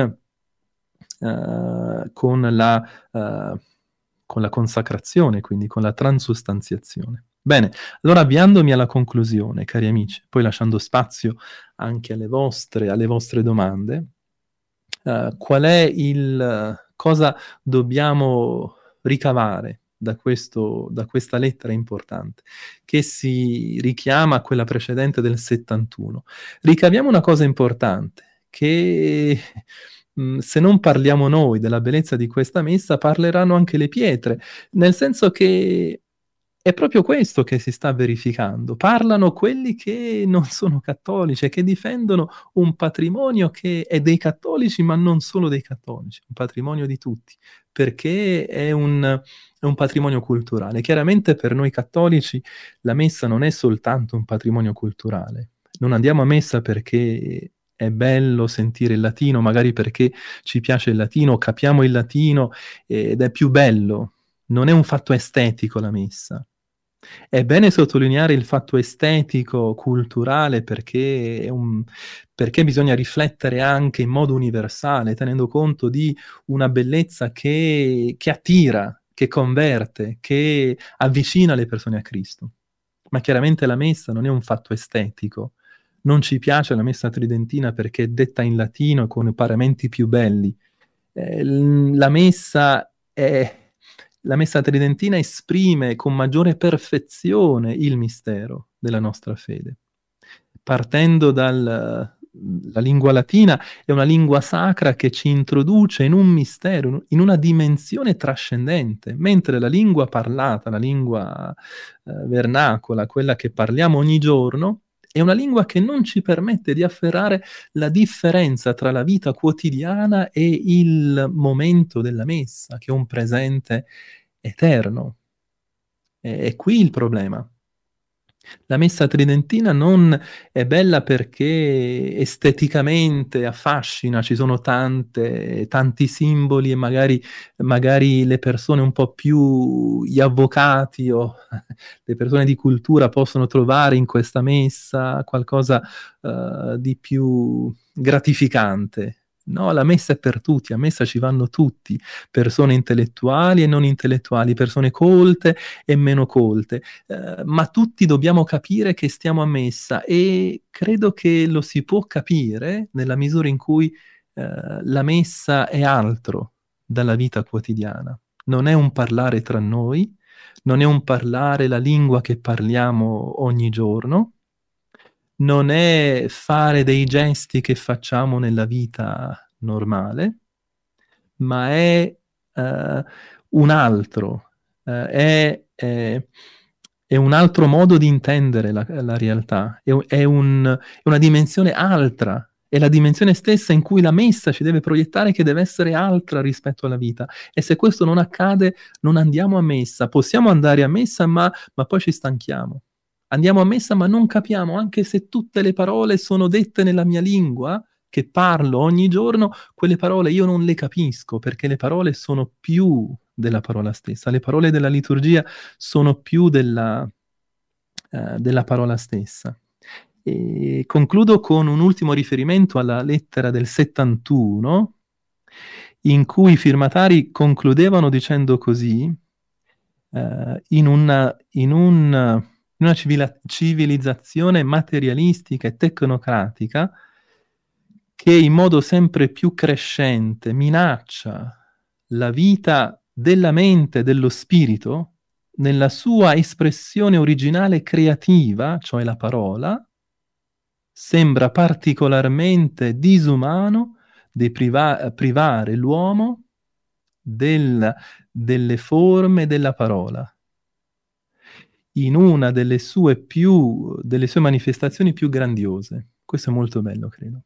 eh, con la, eh, con la consacrazione, quindi con la transustanziazione. Bene, allora avviandomi alla conclusione, cari amici, poi lasciando spazio anche alle vostre, alle vostre domande, eh, qual è il, cosa dobbiamo ricavare da questo, da questa lettera importante, che si richiama a quella precedente del settantuno. Ricaviamo una cosa importante, che mh, se non parliamo noi della bellezza di questa messa, parleranno anche le pietre, nel senso che è proprio questo che si sta verificando. Parlano quelli che non sono cattolici e che difendono un patrimonio che è dei cattolici, ma non solo dei cattolici, un patrimonio di tutti, perché è un, è un patrimonio culturale. Chiaramente per noi cattolici la messa non è soltanto un patrimonio culturale. Non andiamo a messa perché è bello sentire il latino, magari perché ci piace il latino, capiamo il latino ed è più bello. Non è un fatto estetico la messa. È bene sottolineare il fatto estetico, culturale, perché, è un- perché bisogna riflettere anche in modo universale, tenendo conto di una bellezza che, che attira, che converte, che avvicina le persone a Cristo. Ma chiaramente la messa non è un fatto estetico. Non ci piace la messa tridentina perché è detta in latino con i paramenti più belli. Eh, l- la messa è la messa tridentina esprime con maggiore perfezione il mistero della nostra fede. Partendo dalla lingua latina, è una lingua sacra che ci introduce in un mistero, in una dimensione trascendente, mentre la lingua parlata, la lingua eh, vernacola, quella che parliamo ogni giorno, è una lingua che non ci permette di afferrare la differenza tra la vita quotidiana e il momento della messa, che è un presente eterno. È, è qui il problema. La messa tridentina non è bella perché esteticamente affascina, ci sono tante, tanti simboli e magari, magari le persone un po' più, gli avvocati o le persone di cultura possono trovare in questa messa qualcosa uh, di più gratificante. No, la messa è per tutti, a messa ci vanno tutti, persone intellettuali e non intellettuali, persone colte e meno colte. Uh, ma tutti dobbiamo capire che stiamo a messa e credo che lo si può capire nella misura in cui uh, la messa è altro dalla vita quotidiana. Non è un parlare tra noi, non è un parlare la lingua che parliamo ogni giorno, non è fare dei gesti che facciamo nella vita normale, ma è uh, un altro, uh, è, è, è un altro modo di intendere la, la realtà, è, è, un, è una dimensione altra, è la dimensione stessa in cui la messa ci deve proiettare che deve essere altra rispetto alla vita. E se questo non accade, non andiamo a messa. Possiamo andare a messa, ma, ma poi ci stanchiamo. Andiamo a messa, ma non capiamo, anche se tutte le parole sono dette nella mia lingua, che parlo ogni giorno, quelle parole io non le capisco, perché le parole sono più della parola stessa. Le parole della liturgia sono più della, uh, della parola stessa. E concludo con un ultimo riferimento alla lettera del settantuno, in cui i firmatari concludevano dicendo così: uh, in, una, in, un, in una civila- civilizzazione materialistica e tecnocratica che in modo sempre più crescente minaccia la vita della mente, dello spirito, nella sua espressione originale creativa, cioè la parola, sembra particolarmente disumano di priva- privare l'uomo del, delle forme della parola, in una delle sue, più, delle sue manifestazioni più grandiose. Questo è molto bello, credo.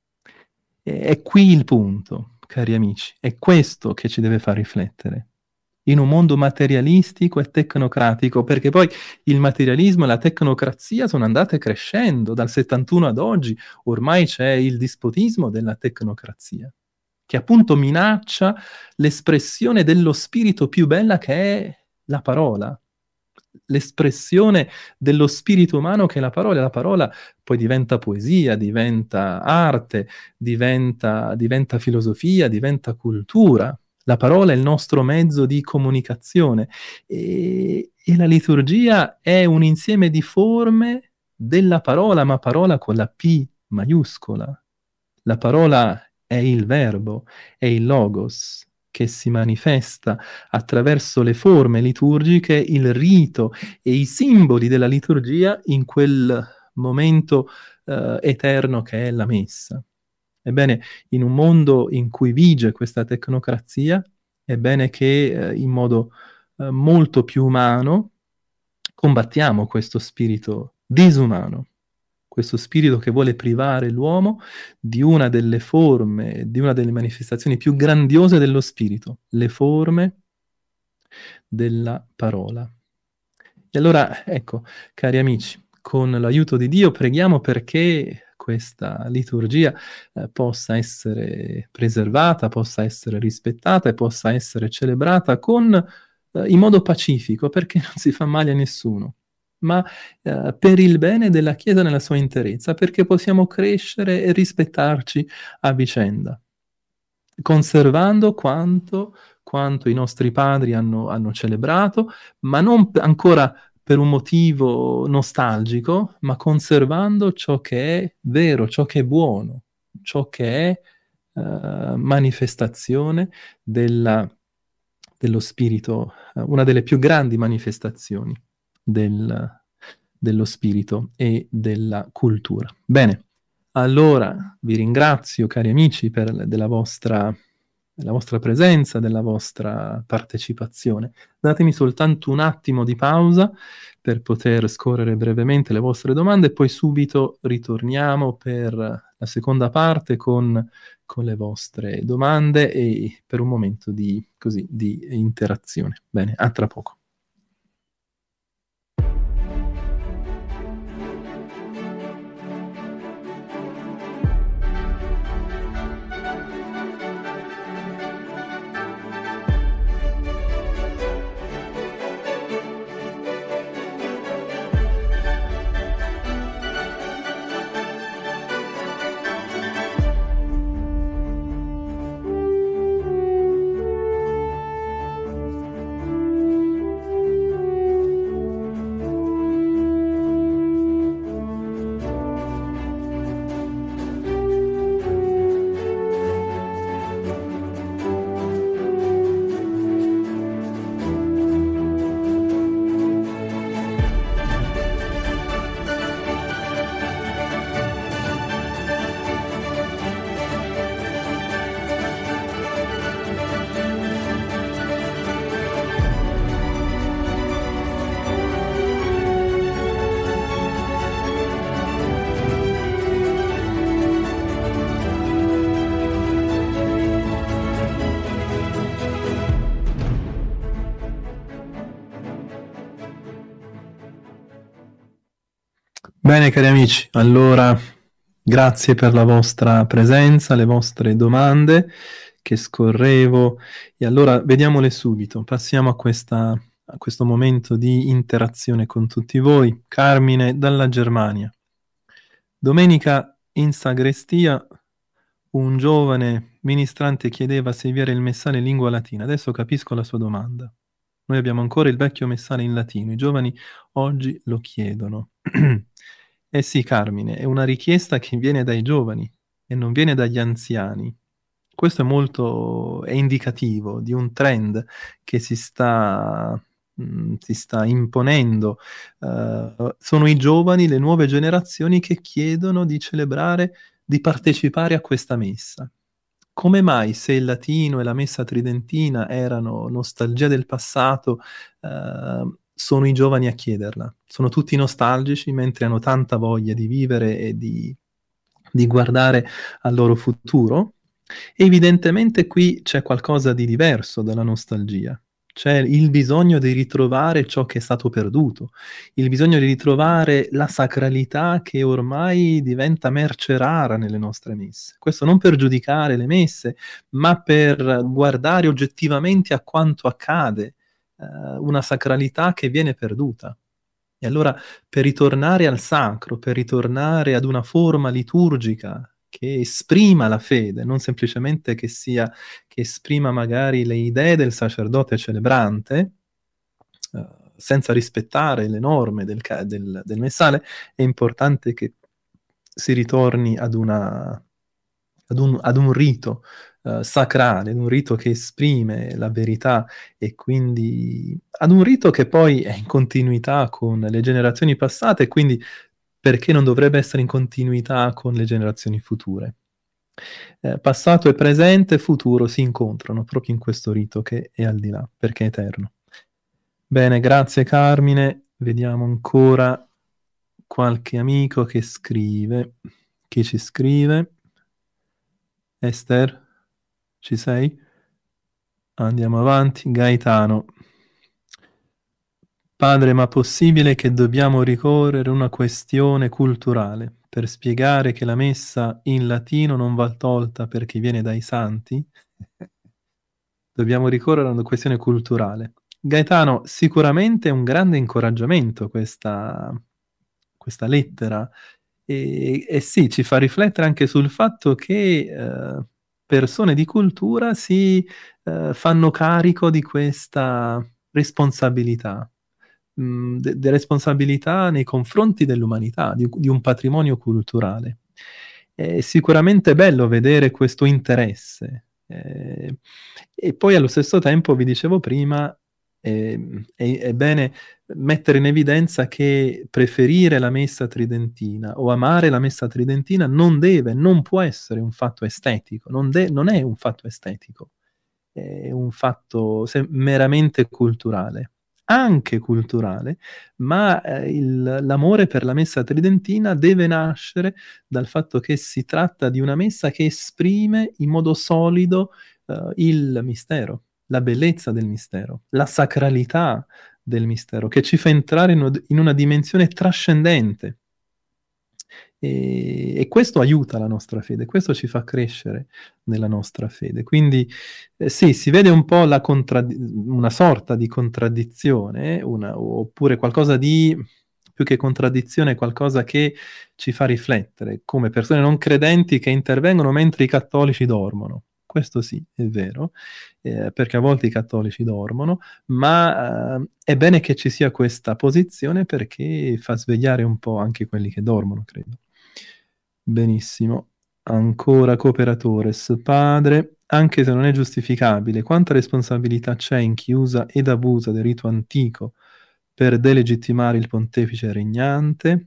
E è qui il punto, cari amici, è questo che ci deve far riflettere. In un mondo materialistico e tecnocratico, perché poi il materialismo e la tecnocrazia sono andate crescendo dal settantuno ad oggi, ormai c'è il dispotismo della tecnocrazia, che appunto minaccia l'espressione dello spirito più bella che è la parola, l'espressione dello spirito umano che è la parola, e la parola poi diventa poesia, diventa arte, diventa, diventa filosofia, diventa cultura. La parola è il nostro mezzo di comunicazione e, e la liturgia è un insieme di forme della parola, ma parola con la P maiuscola. La parola è il verbo, è il logos che si manifesta attraverso le forme liturgiche, il rito e i simboli della liturgia in quel momento eh, eterno che è la messa. Ebbene, in un mondo in cui vige questa tecnocrazia, è bene che eh, in modo eh, molto più umano combattiamo questo spirito disumano, questo spirito che vuole privare l'uomo di una delle forme, di una delle manifestazioni più grandiose dello spirito, le forme della parola. E allora, ecco, cari amici, con l'aiuto di Dio preghiamo perché questa liturgia eh, possa essere preservata, possa essere rispettata e possa essere celebrata con, eh, in modo pacifico, perché non si fa male a nessuno, ma eh, per il bene della Chiesa nella sua interezza, perché possiamo crescere e rispettarci a vicenda, conservando quanto, quanto i nostri padri hanno, hanno celebrato, ma non p- ancora per un motivo nostalgico, ma conservando ciò che è vero, ciò che è buono, ciò che è eh, manifestazione della, dello spirito, eh, una delle più grandi manifestazioni del, dello spirito e della cultura. Bene. Allora, vi ringrazio, cari amici, per della vostra, della vostra presenza, della vostra partecipazione. Datemi soltanto un attimo di pausa per poter scorrere brevemente le vostre domande e poi subito ritorniamo per la seconda parte con, con le vostre domande e per un momento di, così, di interazione. Bene, a tra poco. Bene, cari amici, allora grazie per la vostra presenza, le vostre domande che scorrevo e allora vediamole subito. Passiamo a questa, a questo momento di interazione con tutti voi. Carmine dalla Germania. Domenica in sagrestia un giovane ministrante chiedeva se vi era il messale in lingua latina. Adesso capisco la sua domanda. Noi abbiamo ancora il vecchio messale in latino, i giovani oggi lo chiedono. Eh sì, Carmine, è una richiesta che viene dai giovani e non viene dagli anziani. Questo è molto, è indicativo di un trend che si sta, mh, si sta imponendo. Uh, sono i giovani, le nuove generazioni che chiedono di celebrare, di partecipare a questa messa. Come mai, se il latino e la messa tridentina erano nostalgia del passato, uh, sono i giovani a chiederla? Sono tutti nostalgici mentre hanno tanta voglia di vivere e di, di guardare al loro futuro? Evidentemente qui c'è qualcosa di diverso dalla nostalgia. C'è il bisogno di ritrovare ciò che è stato perduto, il bisogno di ritrovare la sacralità che ormai diventa merce rara nelle nostre messe. Questo non per giudicare le messe, ma per guardare oggettivamente a quanto accade, eh, una sacralità che viene perduta. E allora per ritornare al sacro, per ritornare ad una forma liturgica che esprima la fede, non semplicemente che sia, che esprima magari le idee del sacerdote celebrante, eh, senza rispettare le norme del, del, del messale, è importante che si ritorni ad, una, ad, un, ad un rito uh, sacrale, ad un rito che esprime la verità e quindi ad un rito che poi è in continuità con le generazioni passate e quindi perché non dovrebbe essere in continuità con le generazioni future. Eh, passato e presente, futuro si incontrano proprio in questo rito che è al di là, perché è eterno. Bene, grazie Carmine. Vediamo ancora qualche amico che scrive. Chi ci scrive? Esther, ci sei? Andiamo avanti. Gaetano. Padre, ma possibile che dobbiamo ricorrere a una questione culturale per spiegare che la messa in latino non va tolta perché viene dai santi? Dobbiamo ricorrere a una questione culturale. Gaetano, sicuramente è un grande incoraggiamento questa, questa lettera e, e sì, ci fa riflettere anche sul fatto che eh, persone di cultura si eh, fanno carico di questa responsabilità, mh, de, de responsabilità nei confronti dell'umanità, di, di un patrimonio culturale. È sicuramente bello vedere questo interesse. Eh, e poi allo stesso tempo, vi dicevo prima, eh, è, è bene mettere in evidenza che preferire la messa tridentina o amare la messa tridentina non deve, non può essere un fatto estetico, non, de- non è un fatto estetico, è un fatto se- meramente culturale, anche culturale, ma eh, il- l'amore per la messa tridentina deve nascere dal fatto che si tratta di una messa che esprime in modo solido eh, il mistero, la bellezza del mistero, la sacralità del mistero, che ci fa entrare in, una- in una dimensione trascendente. E, e questo aiuta la nostra fede, questo ci fa crescere nella nostra fede. Quindi eh, sì, si vede un po' la contrad- una sorta di contraddizione, una- oppure qualcosa di, più che contraddizione, qualcosa che ci fa riflettere, come persone non credenti che intervengono mentre i cattolici dormono. Questo sì, è vero, eh, perché a volte i cattolici dormono, ma eh, è bene che ci sia questa posizione perché fa svegliare un po' anche quelli che dormono, credo. Benissimo. Ancora Cooperatores, padre, anche se non è giustificabile, quanta responsabilità c'è in chi usa ed abusa del rito antico per delegittimare il pontefice regnante?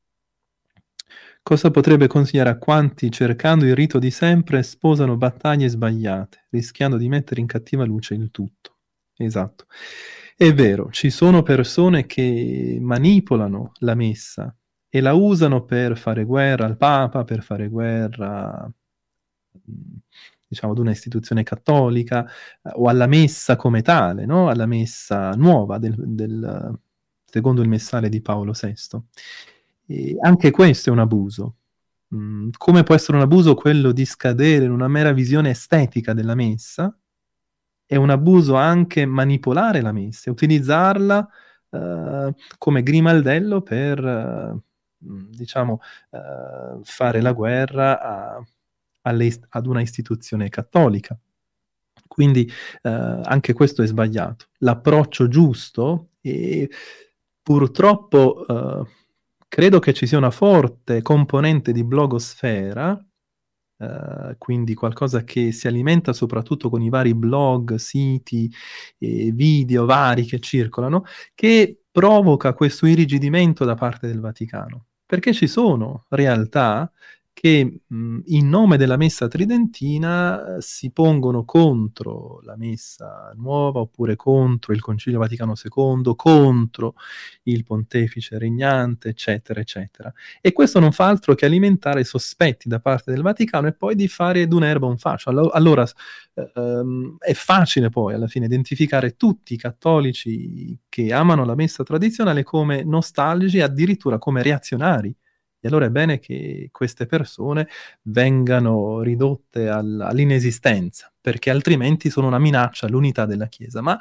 Cosa potrebbe consigliare a quanti, cercando il rito di sempre, sposano battaglie sbagliate, rischiando di mettere in cattiva luce il tutto? Esatto. È vero, ci sono persone che manipolano la messa e la usano per fare guerra al Papa, per fare guerra, mh, diciamo, ad una istituzione cattolica eh, o alla messa come tale, no? Alla messa nuova del, del- secondo il messale di Paolo sesto. E anche questo è un abuso. Mm, come può essere un abuso quello di scadere in una mera visione estetica della messa, è un abuso anche manipolare la messa, utilizzarla eh, come grimaldello per, eh, diciamo, eh, fare la guerra a- alle ist- ad una istituzione cattolica. Quindi eh, anche questo è sbagliato. L'approccio giusto, e purtroppo eh, credo che ci sia una forte componente di blogosfera, eh, quindi qualcosa che si alimenta soprattutto con i vari blog, siti, e video vari che circolano, che provoca questo irrigidimento da parte del Vaticano. Perché ci sono realtà che mh, in nome della messa tridentina eh, si pongono contro la messa nuova oppure contro il Concilio Vaticano secondo, contro il pontefice regnante, eccetera, eccetera. E questo non fa altro che alimentare sospetti da parte del Vaticano e poi di fare d'un'erba un fascio. Allo- Allora, ehm, è facile poi alla fine identificare tutti i cattolici che amano la messa tradizionale come nostalgici, addirittura come reazionari. E allora è bene che queste persone vengano ridotte al- all'inesistenza, perché altrimenti sono una minaccia all'unità della Chiesa. Ma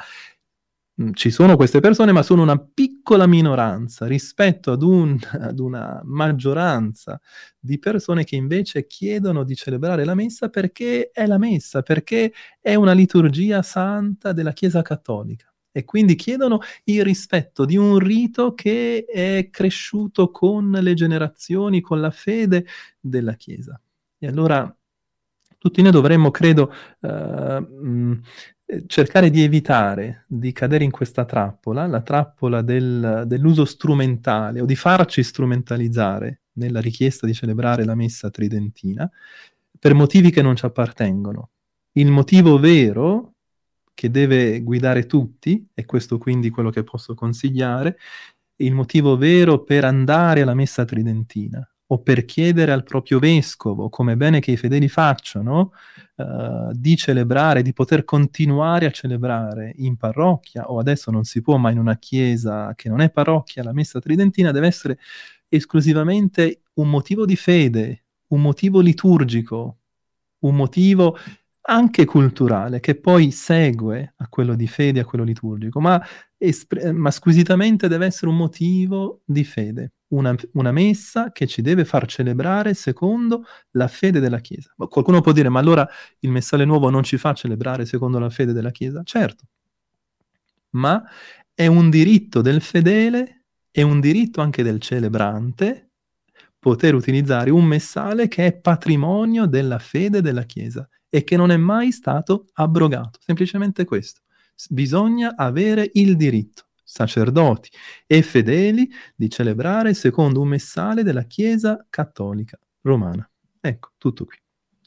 mh, ci sono queste persone, ma sono una piccola minoranza rispetto ad, un- ad una maggioranza di persone che invece chiedono di celebrare la messa perché è la messa, perché è una liturgia santa della Chiesa Cattolica. E quindi chiedono il rispetto di un rito che è cresciuto con le generazioni, con la fede della Chiesa. E allora tutti noi dovremmo, credo, eh, mh, eh, cercare di evitare di cadere in questa trappola, la trappola del- dell'uso strumentale o di farci strumentalizzare nella richiesta di celebrare la messa tridentina per motivi che non ci appartengono. Il motivo vero che deve guidare tutti, e questo quindi quello che posso consigliare, il motivo vero per andare alla messa tridentina o per chiedere al proprio vescovo, come è bene che i fedeli facciano, eh, di celebrare, di poter continuare a celebrare in parrocchia, o adesso non si può, ma in una chiesa che non è parrocchia, la messa tridentina deve essere esclusivamente un motivo di fede, un motivo liturgico, un motivo anche culturale, che poi segue a quello di fede, a quello liturgico, ma, espr- ma squisitamente deve essere un motivo di fede, una, una messa che ci deve far celebrare secondo la fede della Chiesa. Ma qualcuno può dire, ma allora il messale nuovo non ci fa celebrare secondo la fede della Chiesa? Certo, ma è un diritto del fedele, è un diritto anche del celebrante poter utilizzare un messale che è patrimonio della fede della Chiesa e che non è mai stato abrogato. Semplicemente questo. S- Bisogna avere il diritto, sacerdoti e fedeli, di celebrare secondo un messale della Chiesa cattolica romana. Ecco, tutto qui.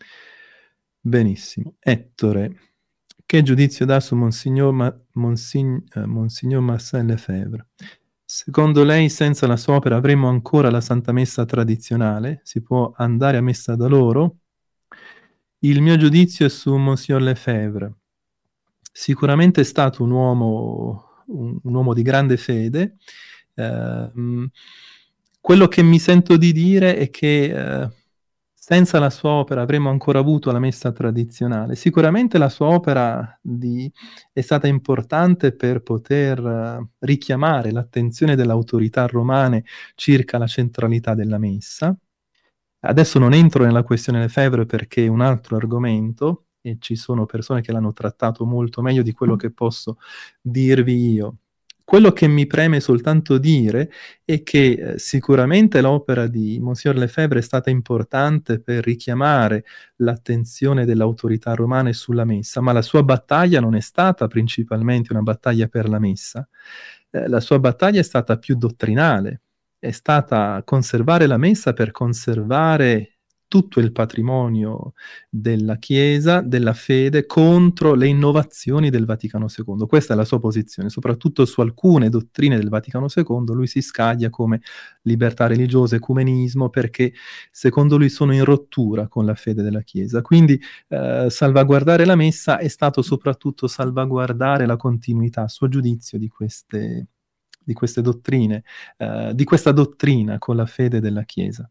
Benissimo. Ettore, che giudizio dà su Monsignor, Ma- Monsign- eh, Monsignor Marcel Lefebvre? Secondo lei, senza la sua opera avremmo ancora la Santa Messa tradizionale? Si può andare a messa da loro? Il mio giudizio è su Monsignor Lefebvre. Sicuramente è stato un uomo, un, un uomo di grande fede. Eh, mh, quello che mi sento di dire è che eh, senza la sua opera avremmo ancora avuto la messa tradizionale. Sicuramente la sua opera di- è stata importante per poter eh, richiamare l'attenzione delle autorità romane circa la centralità della messa. Adesso non entro nella questione Lefebvre perché è un altro argomento e ci sono persone che l'hanno trattato molto meglio di quello che posso dirvi io. Quello che mi preme soltanto dire è che eh, sicuramente l'opera di Monsignor Lefebvre è stata importante per richiamare l'attenzione delle autorità romane sulla messa, ma la sua battaglia non è stata principalmente una battaglia per la messa. Eh, la sua battaglia è stata più dottrinale, è stata conservare la messa per conservare tutto il patrimonio della Chiesa, della fede, contro le innovazioni del Vaticano secondo. Questa è la sua posizione, soprattutto su alcune dottrine del Vaticano secondo, lui si scaglia come libertà religiosa, ecumenismo, perché secondo lui sono in rottura con la fede della Chiesa. Quindi eh, salvaguardare la messa è stato soprattutto salvaguardare la continuità, a suo giudizio, di queste di queste dottrine, eh, di questa dottrina con la fede della Chiesa.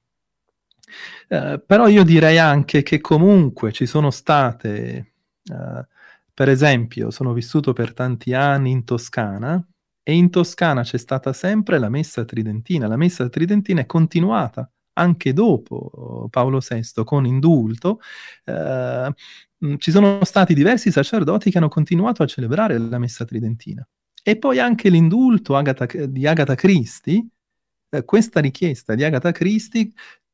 Eh, però io direi anche che comunque ci sono state, eh, per esempio, sono vissuto per tanti anni in Toscana e in Toscana c'è stata sempre la messa tridentina. La messa tridentina è continuata anche dopo Paolo sesto con indulto. Eh, mh, ci sono stati diversi sacerdoti che hanno continuato a celebrare la messa tridentina. E poi anche l'indulto Agata- di Agatha Christie, eh, questa richiesta di Agatha Christie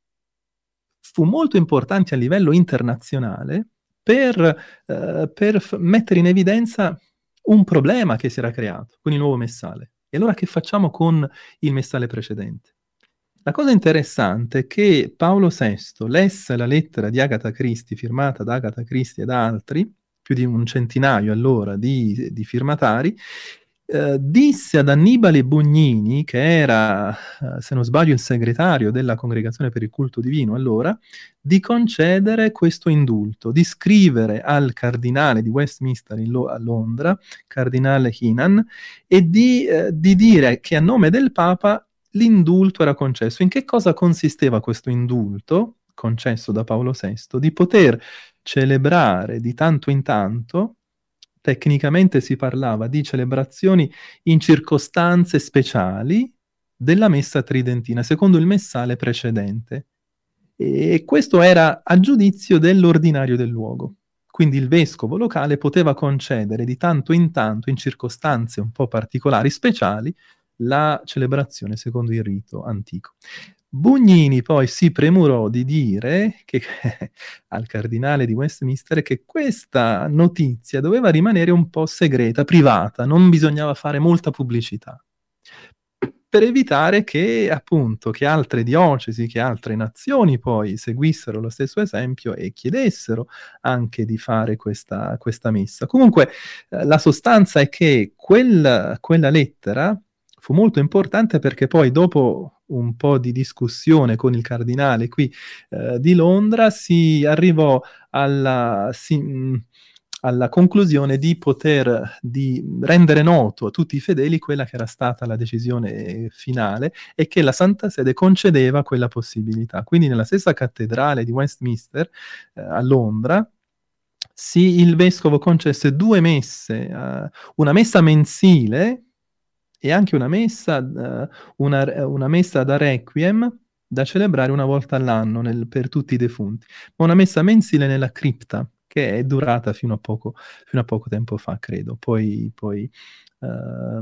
fu molto importante a livello internazionale per, eh, per f- mettere in evidenza un problema che si era creato con il nuovo messale. E allora che facciamo con il messale precedente? La cosa interessante è che Paolo sesto lesse la lettera di Agatha Christie, firmata da Agatha Christie e da altri, più di un centinaio allora di, di firmatari, eh, disse ad Annibale Bugnini, che era, eh, se non sbaglio, il segretario della Congregazione per il Culto Divino allora, di concedere questo indulto, di scrivere al cardinale di Westminster in Lo- a Londra, cardinale Heenan, e di, eh, di dire che a nome del Papa l'indulto era concesso. In che cosa consisteva questo indulto concesso da Paolo sesto? Di poter celebrare di tanto in tanto, tecnicamente si parlava di celebrazioni in circostanze speciali della messa tridentina, secondo il messale precedente. E questo era a giudizio dell'ordinario del luogo. Quindi il vescovo locale poteva concedere di tanto in tanto, in circostanze un po' particolari, speciali, la celebrazione secondo il rito antico. Bugnini poi si premurò di dire che, al cardinale di Westminster che questa notizia doveva rimanere un po' segreta, privata, non bisognava fare molta pubblicità, per evitare che appunto che altre diocesi, che altre nazioni poi seguissero lo stesso esempio e chiedessero anche di fare questa, questa messa. Comunque eh, la sostanza è che quel, quella lettera fu molto importante perché poi dopo un po' di discussione con il cardinale qui eh, di Londra si arrivò alla, si, mh, alla conclusione di poter di rendere noto a tutti i fedeli quella che era stata la decisione finale e che la Santa Sede concedeva quella possibilità. Quindi nella stessa cattedrale di Westminster eh, a Londra sì, il vescovo concesse due messe, eh, una messa mensile e anche una messa, eh, una, una messa da requiem da celebrare una volta all'anno nel- per tutti i defunti, ma una messa mensile nella cripta, che è durata fino a poco, fino a poco tempo fa, credo. Poi, poi eh,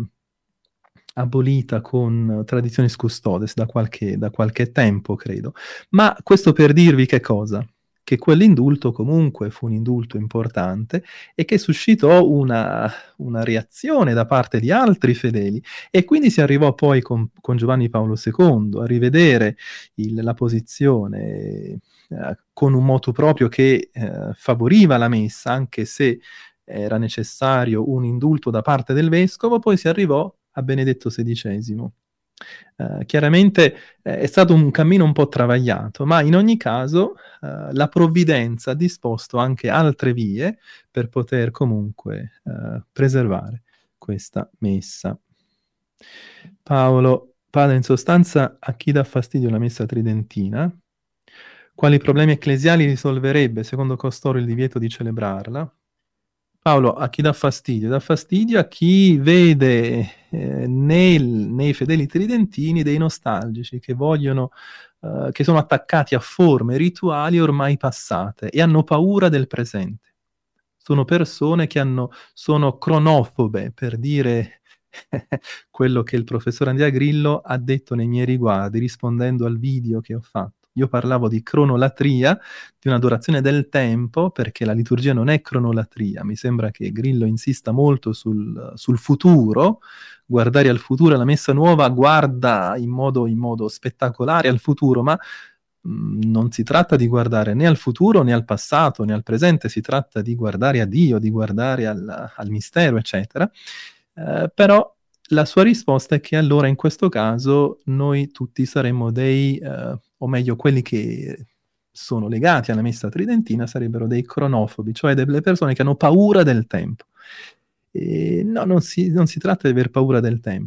abolita con Traditionis Custodes da qualche, da qualche tempo, credo. Ma questo per dirvi che cosa? Che quell'indulto comunque fu un indulto importante e che suscitò una, una reazione da parte di altri fedeli e quindi si arrivò poi con, con Giovanni Paolo secondo a rivedere il- la posizione eh, con un motu proprio che eh, favoriva la messa, anche se era necessario un indulto da parte del vescovo, poi si arrivò a Benedetto sedicesimo. Eh, chiaramente eh, è stato un cammino un po' travagliato, ma in ogni caso eh, la provvidenza ha disposto anche altre vie per poter comunque eh, preservare questa messa. Paolo, padre, in sostanza, a chi dà fastidio la messa tridentina? Quali problemi ecclesiali risolverebbe, secondo costoro, il divieto di celebrarla? Paolo, a chi dà fastidio? Dà fastidio a chi vede eh, nel- nei fedeli tridentini dei nostalgici che vogliono, eh, che sono attaccati a forme rituali ormai passate e hanno paura del presente. Sono persone che hanno, sono cronofobe, per dire quello che il professor Andrea Grillo ha detto nei miei riguardi, rispondendo al video che ho fatto. Io parlavo di cronolatria, di un'adorazione del tempo, perché la liturgia non è cronolatria. Mi sembra che Grillo insista molto sul, sul futuro, guardare al futuro. La messa nuova guarda in modo, in modo spettacolare al futuro, ma mh, non si tratta di guardare né al futuro né al passato né al presente, si tratta di guardare a Dio, di guardare al, al mistero, eccetera. Eh, però la sua risposta è che allora in questo caso noi tutti saremmo dei, eh, o meglio quelli che sono legati alla messa tridentina sarebbero dei cronofobi, cioè delle persone che hanno paura del tempo. E no, non si, non si tratta di aver paura del tempo.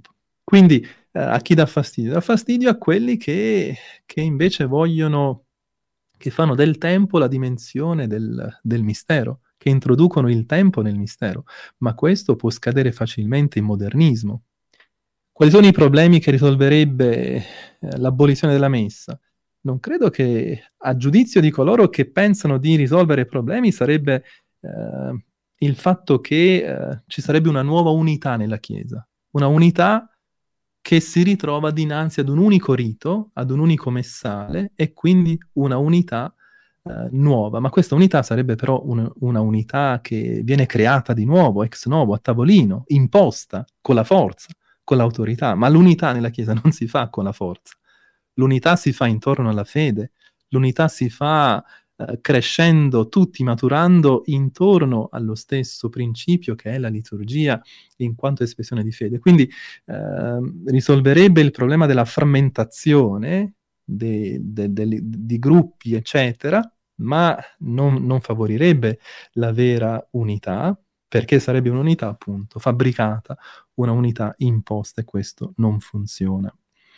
Quindi eh, a chi dà fastidio? Dà fastidio a quelli che, che invece vogliono, che fanno del tempo la dimensione del, del mistero, che introducono il tempo nel mistero, ma questo può scadere facilmente in modernismo. Quali sono i problemi che risolverebbe eh, l'abolizione della messa? Non credo che, a giudizio di coloro che pensano di risolvere i problemi, sarebbe eh, il fatto che eh, ci sarebbe una nuova unità nella Chiesa, una unità che si ritrova dinanzi ad un unico rito, ad un unico messale e quindi una unità eh, nuova. Ma questa unità sarebbe però un- una unità che viene creata di nuovo, ex novo, a tavolino, imposta con la forza, con l'autorità. Ma l'unità nella Chiesa non si fa con la forza. L'unità si fa intorno alla fede, l'unità si fa eh, crescendo tutti, maturando intorno allo stesso principio che è la liturgia in quanto espressione di fede. Quindi eh, risolverebbe il problema della frammentazione de- de- de- di gruppi, eccetera, ma non, non favorirebbe la vera unità, perché sarebbe un'unità appunto fabbricata, una unità imposta e questo non funziona.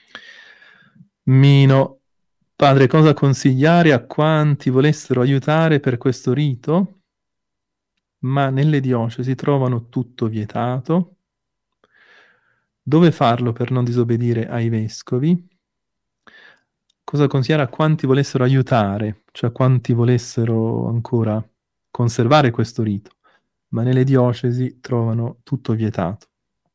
Mino, padre, cosa consigliare a quanti volessero aiutare per questo rito, ma nelle diocesi trovano tutto vietato? Dove farlo per non disobbedire ai vescovi? Cosa consigliare a quanti volessero aiutare, cioè a quanti volessero ancora conservare questo rito, ma nelle diocesi trovano tutto vietato?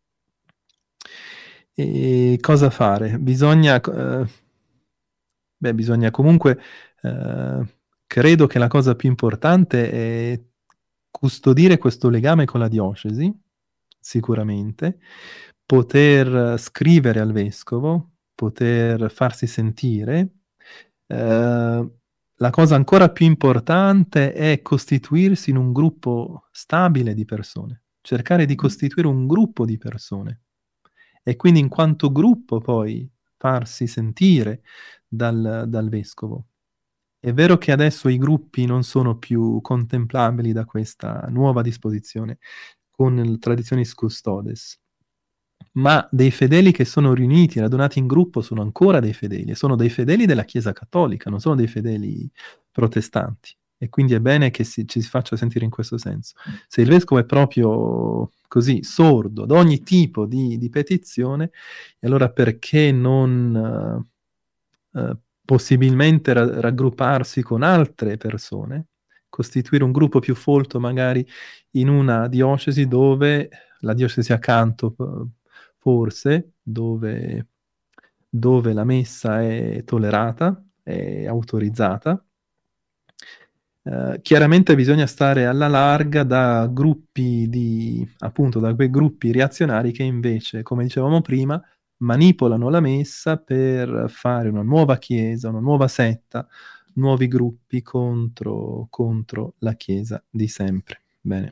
E cosa fare? Bisogna, eh, beh, bisogna comunque, eh, credo che la cosa più importante è custodire questo legame con la diocesi, sicuramente, poter scrivere al vescovo, poter farsi sentire. Eh, la cosa ancora più importante è costituirsi in un gruppo stabile di persone, cercare di costituire un gruppo di persone e quindi in quanto gruppo poi farsi sentire dal, dal vescovo. È vero che adesso i gruppi non sono più contemplabili da questa nuova disposizione con il Traditionis Custodes, ma dei fedeli che sono riuniti, radunati in gruppo, sono ancora dei fedeli, e sono dei fedeli della Chiesa Cattolica, non sono dei fedeli protestanti. E quindi è bene che si- ci si faccia sentire in questo senso. Se il vescovo è proprio così sordo ad ogni tipo di, di petizione, e allora perché non eh, eh, possibilmente ra- raggrupparsi con altre persone, costituire un gruppo più folto magari in una diocesi dove la diocesi accanto, eh, forse, dove, dove la messa è tollerata, è autorizzata. Eh, chiaramente bisogna stare alla larga da gruppi di, appunto, da quei gruppi reazionari che invece, come dicevamo prima, manipolano la messa per fare una nuova chiesa, una nuova setta, nuovi gruppi contro, contro la chiesa di sempre. Bene.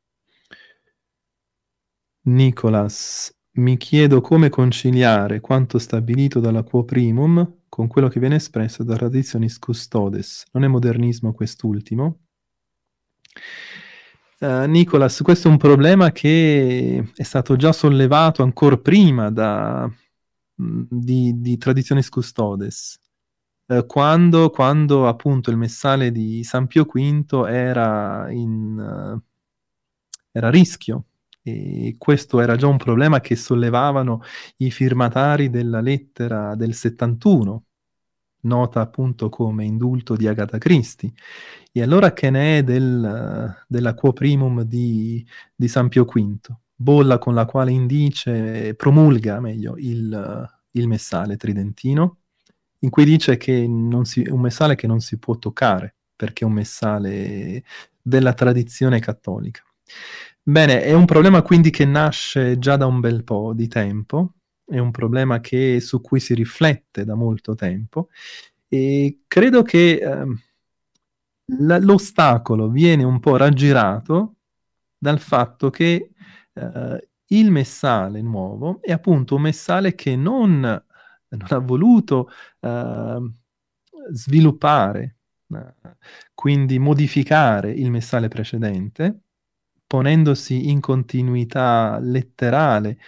Nicolas, mi chiedo come conciliare quanto stabilito dalla Quo Primum con quello che viene espresso da Traditionis Custodes. Non è modernismo quest'ultimo? Uh, Nicolas, questo è un problema che è stato già sollevato ancora prima da, mh, di, di Traditionis Custodes, eh, quando, quando appunto il messale di San Pio V era in, eh, era a rischio. E questo era già un problema che sollevavano i firmatari della lettera del settantuno, nota appunto come indulto di Agatha Christie. E allora che ne è del, della Quo Primum di, di San Pio V, bolla con la quale indice, promulga meglio, il, il messale tridentino, in cui dice che non si, un messale che non si può toccare, perché è un messale della tradizione cattolica. Bene, è un problema quindi che nasce già da un bel po' di tempo, è un problema che, su cui si riflette da molto tempo e credo che ehm, la- l'ostacolo viene un po' raggirato dal fatto che eh, il messale nuovo è appunto un messale che non, non ha voluto eh, sviluppare, eh, quindi modificare il messale precedente, ponendosi in continuità letterale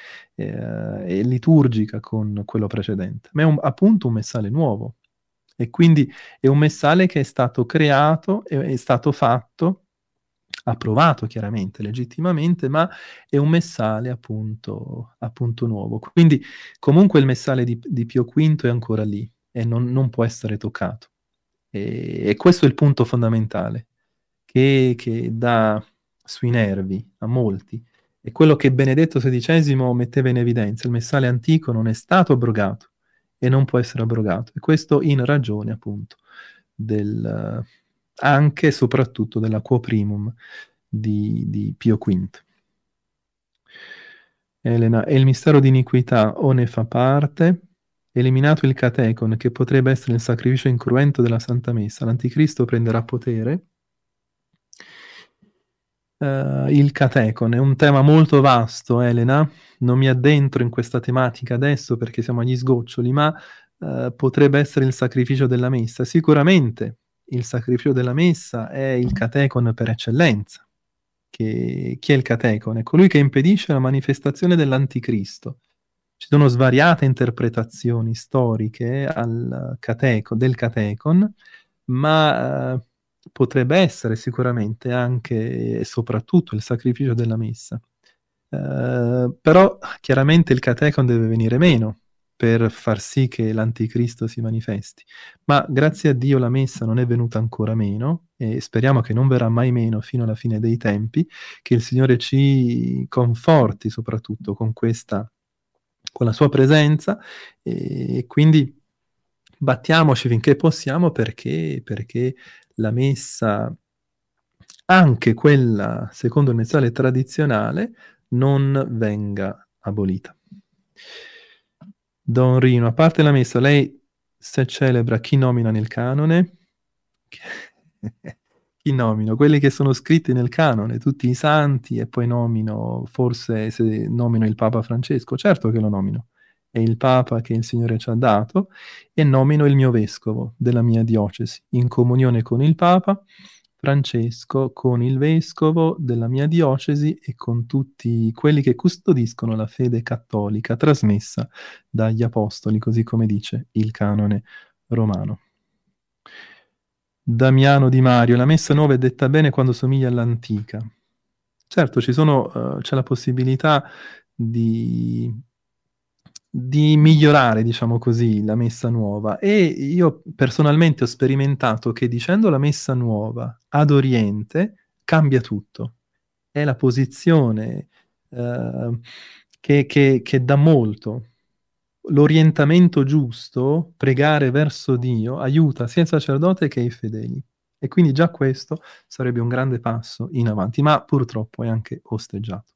eh, e liturgica con quello precedente, ma è un- appunto un messale nuovo. E quindi è un messale che è stato creato, è, è stato fatto, approvato chiaramente, legittimamente, ma è un messale appunto, appunto nuovo. Quindi comunque il messale di, di Pio quinto è ancora lì e non, non può essere toccato. E, e questo è il punto fondamentale che, che dà sui nervi a molti. È quello che Benedetto sedicesimo metteva in evidenza. Il messale antico non è stato abrogato e non può essere abrogato. E questo in ragione appunto del, anche e soprattutto della quo primum di, di Pio quinto. Elena, e il mistero di iniquità o ne fa parte? Eliminato il catecon, che potrebbe essere il sacrificio incruento della Santa Messa, l'Anticristo prenderà potere? Uh, il catecon è un tema molto vasto, Elena. Non mi addentro in questa tematica adesso perché siamo agli sgoccioli, ma uh, potrebbe essere il sacrificio della messa. Sicuramente il sacrificio della messa è il catecon per eccellenza. Che, chi è il catecon? È colui che impedisce la manifestazione dell'anticristo. Ci sono svariate interpretazioni storiche al catecon, del catecon, ma eh, potrebbe essere sicuramente anche e soprattutto il sacrificio della messa. Eh, però chiaramente il catecon deve venire meno per far sì che l'anticristo si manifesti. Ma grazie a Dio la messa non è venuta ancora meno e speriamo che non verrà mai meno fino alla fine dei tempi, che il Signore ci conforti soprattutto con questa, con la sua presenza e quindi battiamoci finché possiamo perché, perché la messa, anche quella secondo il messale tradizionale, non venga abolita. Don Rino, a parte la messa, lei se celebra chi nomina nel canone? Chi nomino? Quelli che sono scritti nel canone, tutti i santi, e poi nomino, forse se nomino il Papa Francesco, certo che lo nomino. È il Papa che il Signore ci ha dato, e nomino il mio vescovo della mia diocesi, in comunione con il Papa Francesco, con il vescovo della mia diocesi e con tutti quelli che custodiscono la fede cattolica trasmessa dagli apostoli, così come dice il canone romano. Damiano Di Mario, la messa nuova è detta bene quando somiglia all'antica. Certo, ci sono, eh, c'è la possibilità di, di migliorare, diciamo così, la messa nuova. E io personalmente ho sperimentato che dicendo la messa nuova ad Oriente cambia tutto. È la posizione eh, che, che, che dà molto. L'orientamento giusto, pregare verso Dio, aiuta sia il sacerdote che i fedeli. E quindi già questo sarebbe un grande passo in avanti, ma purtroppo è anche osteggiato.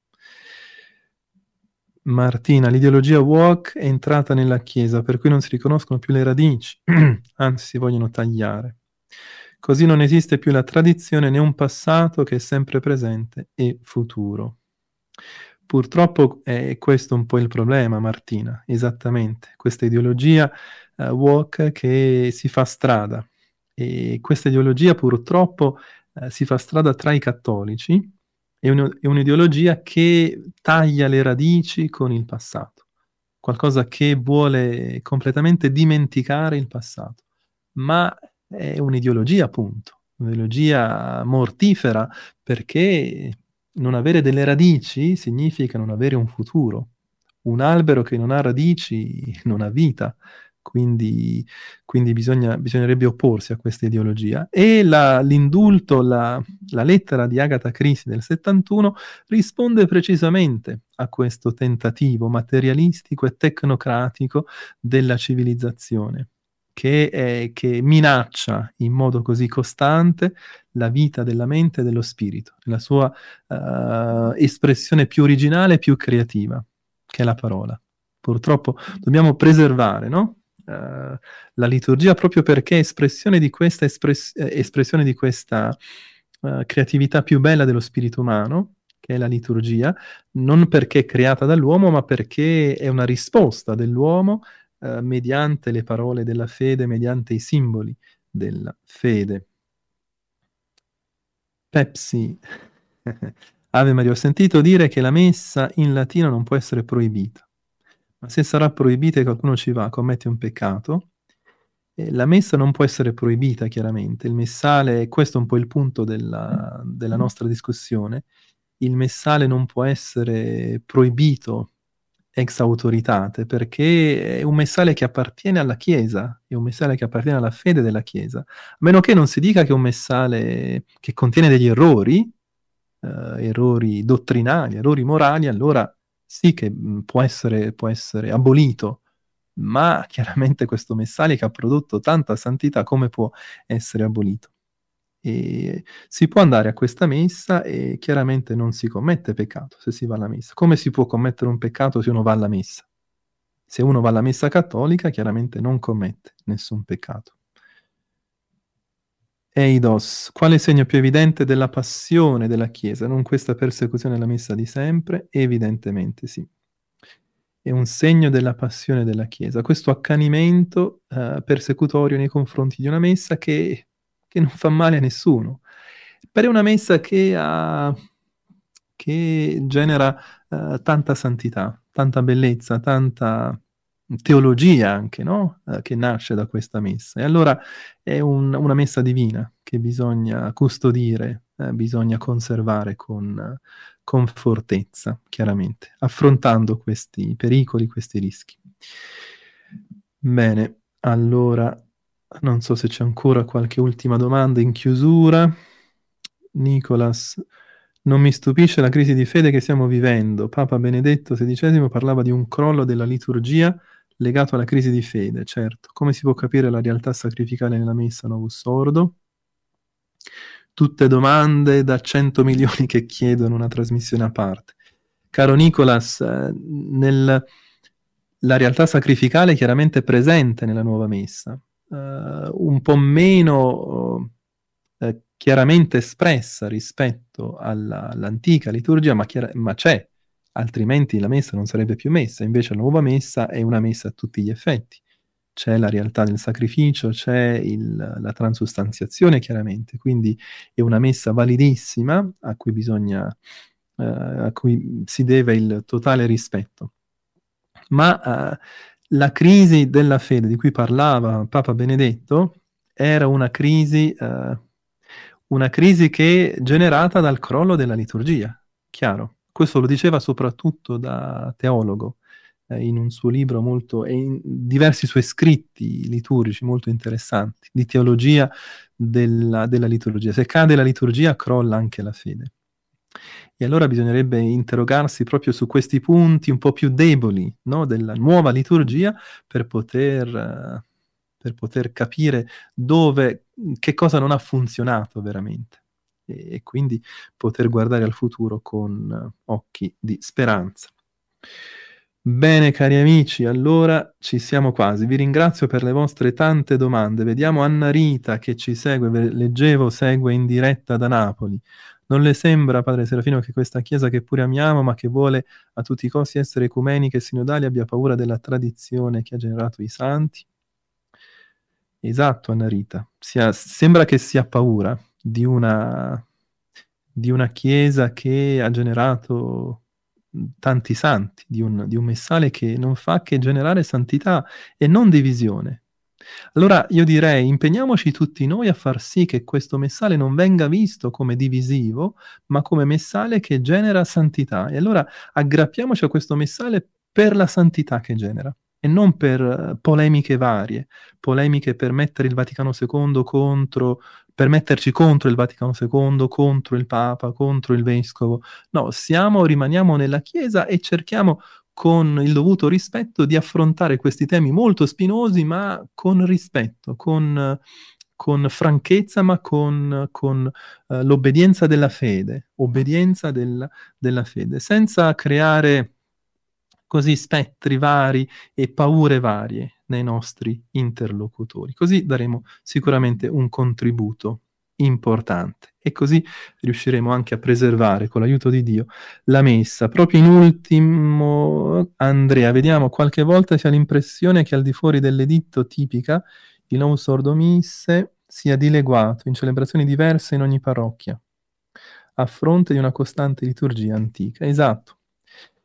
Martina, l'ideologia woke è entrata nella Chiesa, per cui non si riconoscono più le radici, anzi si vogliono tagliare. Così non esiste più la tradizione né un passato che è sempre presente e futuro. Purtroppo è questo un po' il problema, Martina, esattamente, questa ideologia uh, woke che si fa strada. E questa ideologia purtroppo uh, si fa strada tra i cattolici, è, un, è un'ideologia che taglia le radici con il passato, qualcosa che vuole completamente dimenticare il passato, ma è un'ideologia appunto, un'ideologia mortifera perché non avere delle radici significa non avere un futuro. Un albero che non ha radici non ha vita, quindi, quindi bisogna, bisognerebbe opporsi a questa ideologia. E la- l'indulto, la, la lettera di Agatha Christie del settantuno risponde precisamente a questo tentativo materialistico e tecnocratico della civilizzazione, che, è, che minaccia in modo così costante la vita della mente e dello spirito, la sua uh, espressione più originale e più creativa, che è la parola. Purtroppo dobbiamo preservare, no? Uh, la liturgia proprio perché è espressione di questa, espress- eh, espressione di questa uh, creatività più bella dello spirito umano, che è la liturgia, non perché è creata dall'uomo, ma perché è una risposta dell'uomo uh, mediante le parole della fede, mediante i simboli della fede. Pepsi. Ave Maria, ho sentito dire che la messa in latino non può essere proibita. Ma se sarà proibita e qualcuno ci va, commette un peccato. E la messa non può essere proibita, chiaramente. Il messale, questo è un po' il punto della, della nostra discussione, il messale non può essere proibito ex autoritate, perché è un messale che appartiene alla Chiesa, è un messale che appartiene alla fede della Chiesa. A meno che non si dica che è un messale che contiene degli errori, eh, errori dottrinali, errori morali, allora sì che mh, può essere, può essere abolito. Ma chiaramente questo messale che ha prodotto tanta santità, come può essere abolito? E si può andare a questa messa e chiaramente non si commette peccato se si va alla messa. Come si può commettere un peccato se uno va alla messa? Se uno va alla messa cattolica, chiaramente non commette nessun peccato. Eidos, quale segno più evidente della passione della Chiesa? Non questa persecuzione alla messa di sempre? Evidentemente sì. È un segno della passione della Chiesa, questo accanimento eh, persecutorio nei confronti di una messa che, che non fa male a nessuno. Per una messa che, ha, che genera eh, tanta santità, tanta bellezza, tanta teologia anche, no? Eh, che nasce da questa messa. E allora è un- una messa divina che bisogna custodire, eh, bisogna conservare con, con fortezza, chiaramente, affrontando questi pericoli, questi rischi. Bene, allora non so se c'è ancora qualche ultima domanda in chiusura. Nicolas, non mi stupisce la crisi di fede che stiamo vivendo. Papa Benedetto sedicesimo parlava di un crollo della liturgia legato alla crisi di fede, certo. Come si può capire la realtà sacrificale nella messa Novus Ordo? Tutte domande da cento milioni che chiedono una trasmissione a parte. Caro Nicolas, eh, nel, la realtà sacrificale è chiaramente presente nella nuova messa, eh, un po' meno eh, chiaramente espressa rispetto alla, all'antica liturgia, ma, chiara- ma c'è, altrimenti la messa non sarebbe più messa, invece la nuova messa è una messa a tutti gli effetti. C'è la realtà del sacrificio, c'è il- la transustanziazione chiaramente, quindi è una messa validissima a cui bisogna, eh, a cui si deve il totale rispetto. Ma eh, la crisi della fede di cui parlava Papa Benedetto era una crisi, eh, una crisi che è generata dal crollo della liturgia, chiaro. Questo lo diceva soprattutto da teologo, eh, in un suo libro molto, e in diversi suoi scritti liturgici molto interessanti, di teologia della, della liturgia. Se cade la liturgia, crolla anche la fede. E allora bisognerebbe interrogarsi proprio su questi punti un po' più deboli, no, della nuova liturgia per poter, eh, per poter capire dove, che cosa non ha funzionato veramente e, e quindi poter guardare al futuro con eh, occhi di speranza. Bene, cari amici, allora ci siamo quasi. Vi ringrazio per le vostre tante domande. Vediamo Anna Rita che ci segue, ve- leggevo, segue in diretta da Napoli. Non le sembra, padre Serafino, che questa Chiesa che pure amiamo, ma che vuole a tutti i costi essere ecumenica e sinodale, abbia paura della tradizione che ha generato i santi? Esatto, Anna Rita. Si ha- sembra che si ha paura di una, di una Chiesa che ha generato mh, tanti santi, di un, di un messale che non fa che generare santità e non divisione. Allora io direi impegniamoci tutti noi a far sì che questo messale non venga visto come divisivo, ma come messale che genera santità. E allora aggrappiamoci a questo messale per la santità che genera e non per eh, polemiche varie, polemiche per mettere il Vaticano secondo contro, per metterci contro il Vaticano secondo, contro il Papa, contro il Vescovo. No, siamo, rimaniamo nella Chiesa e cerchiamo con il dovuto rispetto di affrontare questi temi molto spinosi, ma con rispetto, con, con franchezza, ma con, con eh, l'obbedienza della fede, obbedienza del- della fede, senza creare così spettri vari e paure varie nei nostri interlocutori. Così daremo sicuramente un contributo importante e così riusciremo anche a preservare con l'aiuto di Dio la messa. Proprio in ultimo, Andrea, vediamo, qualche volta si ha l'impressione che al di fuori dell'editto tipica il non sordomisse sia dileguato in celebrazioni diverse in ogni parrocchia, a fronte di una costante liturgia antica. Esatto.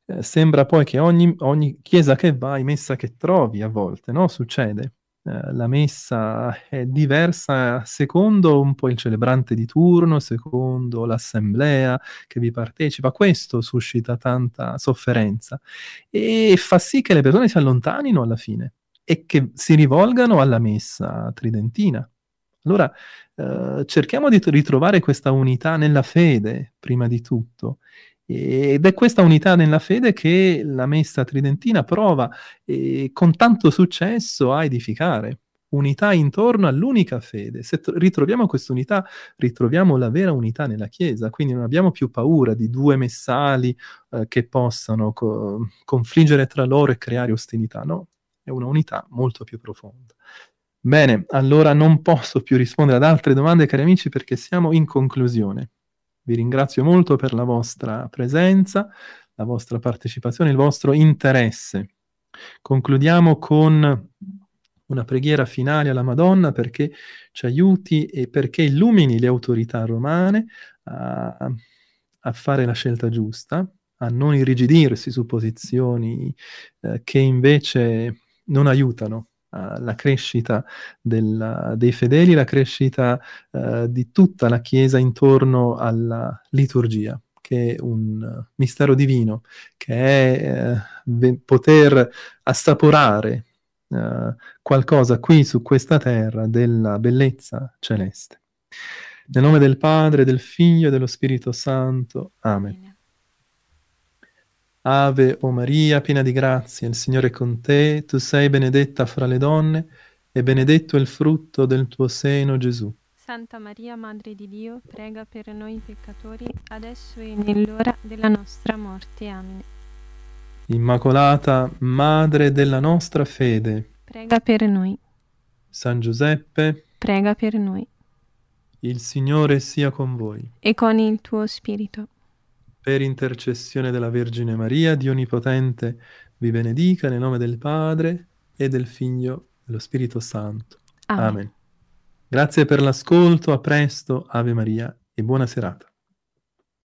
eh, sembra poi che ogni, ogni chiesa che vai, messa che trovi a volte, no? Succede. Eh, la messa è diversa secondo un po' il celebrante di turno, secondo l'assemblea che vi partecipa. Questo suscita tanta sofferenza e fa sì che le persone si allontanino alla fine e che si rivolgano alla messa tridentina. Allora, eh, cerchiamo di t- ritrovare questa unità nella fede, prima di tutto. Ed è questa unità nella fede che la messa tridentina prova eh, con tanto successo a edificare. Unità intorno all'unica fede. Se tro- ritroviamo questa unità, ritroviamo la vera unità nella Chiesa, quindi non abbiamo più paura di due messali eh, che possano co- confliggere tra loro e creare ostilità, no? È una unità molto più profonda. Bene, allora non posso più rispondere ad altre domande, cari amici, perché siamo in conclusione. Vi ringrazio molto per la vostra presenza, la vostra partecipazione, il vostro interesse. Concludiamo con una preghiera finale alla Madonna perché ci aiuti e perché illumini le autorità romane a, a fare la scelta giusta, a non irrigidirsi su posizioni eh, che invece non aiutano eh, la crescita del- dei fedeli, la crescita eh, di tutta la Chiesa intorno alla liturgia, che è un mistero divino, che è eh, ve- poter assaporare eh, qualcosa qui su questa terra della bellezza celeste. Nel nome del Padre, del Figlio e dello Spirito Santo. Amen. Amen. Ave o Maria, piena di grazia, il Signore è con te, tu sei benedetta fra le donne e benedetto è il frutto del tuo seno, Gesù. Santa Maria, Madre di Dio, prega per noi peccatori, adesso e nell'ora della nostra morte. Amen. Immacolata, Madre della nostra fede, Prega per noi, San Giuseppe, prega per noi, il Signore sia con voi. e con il tuo spirito. Per intercessione della Vergine Maria, Dio Onnipotente vi benedica nel nome del Padre e del Figlio e dello Spirito Santo. Amen. Amen. Grazie per l'ascolto, a presto, Ave Maria e buona serata.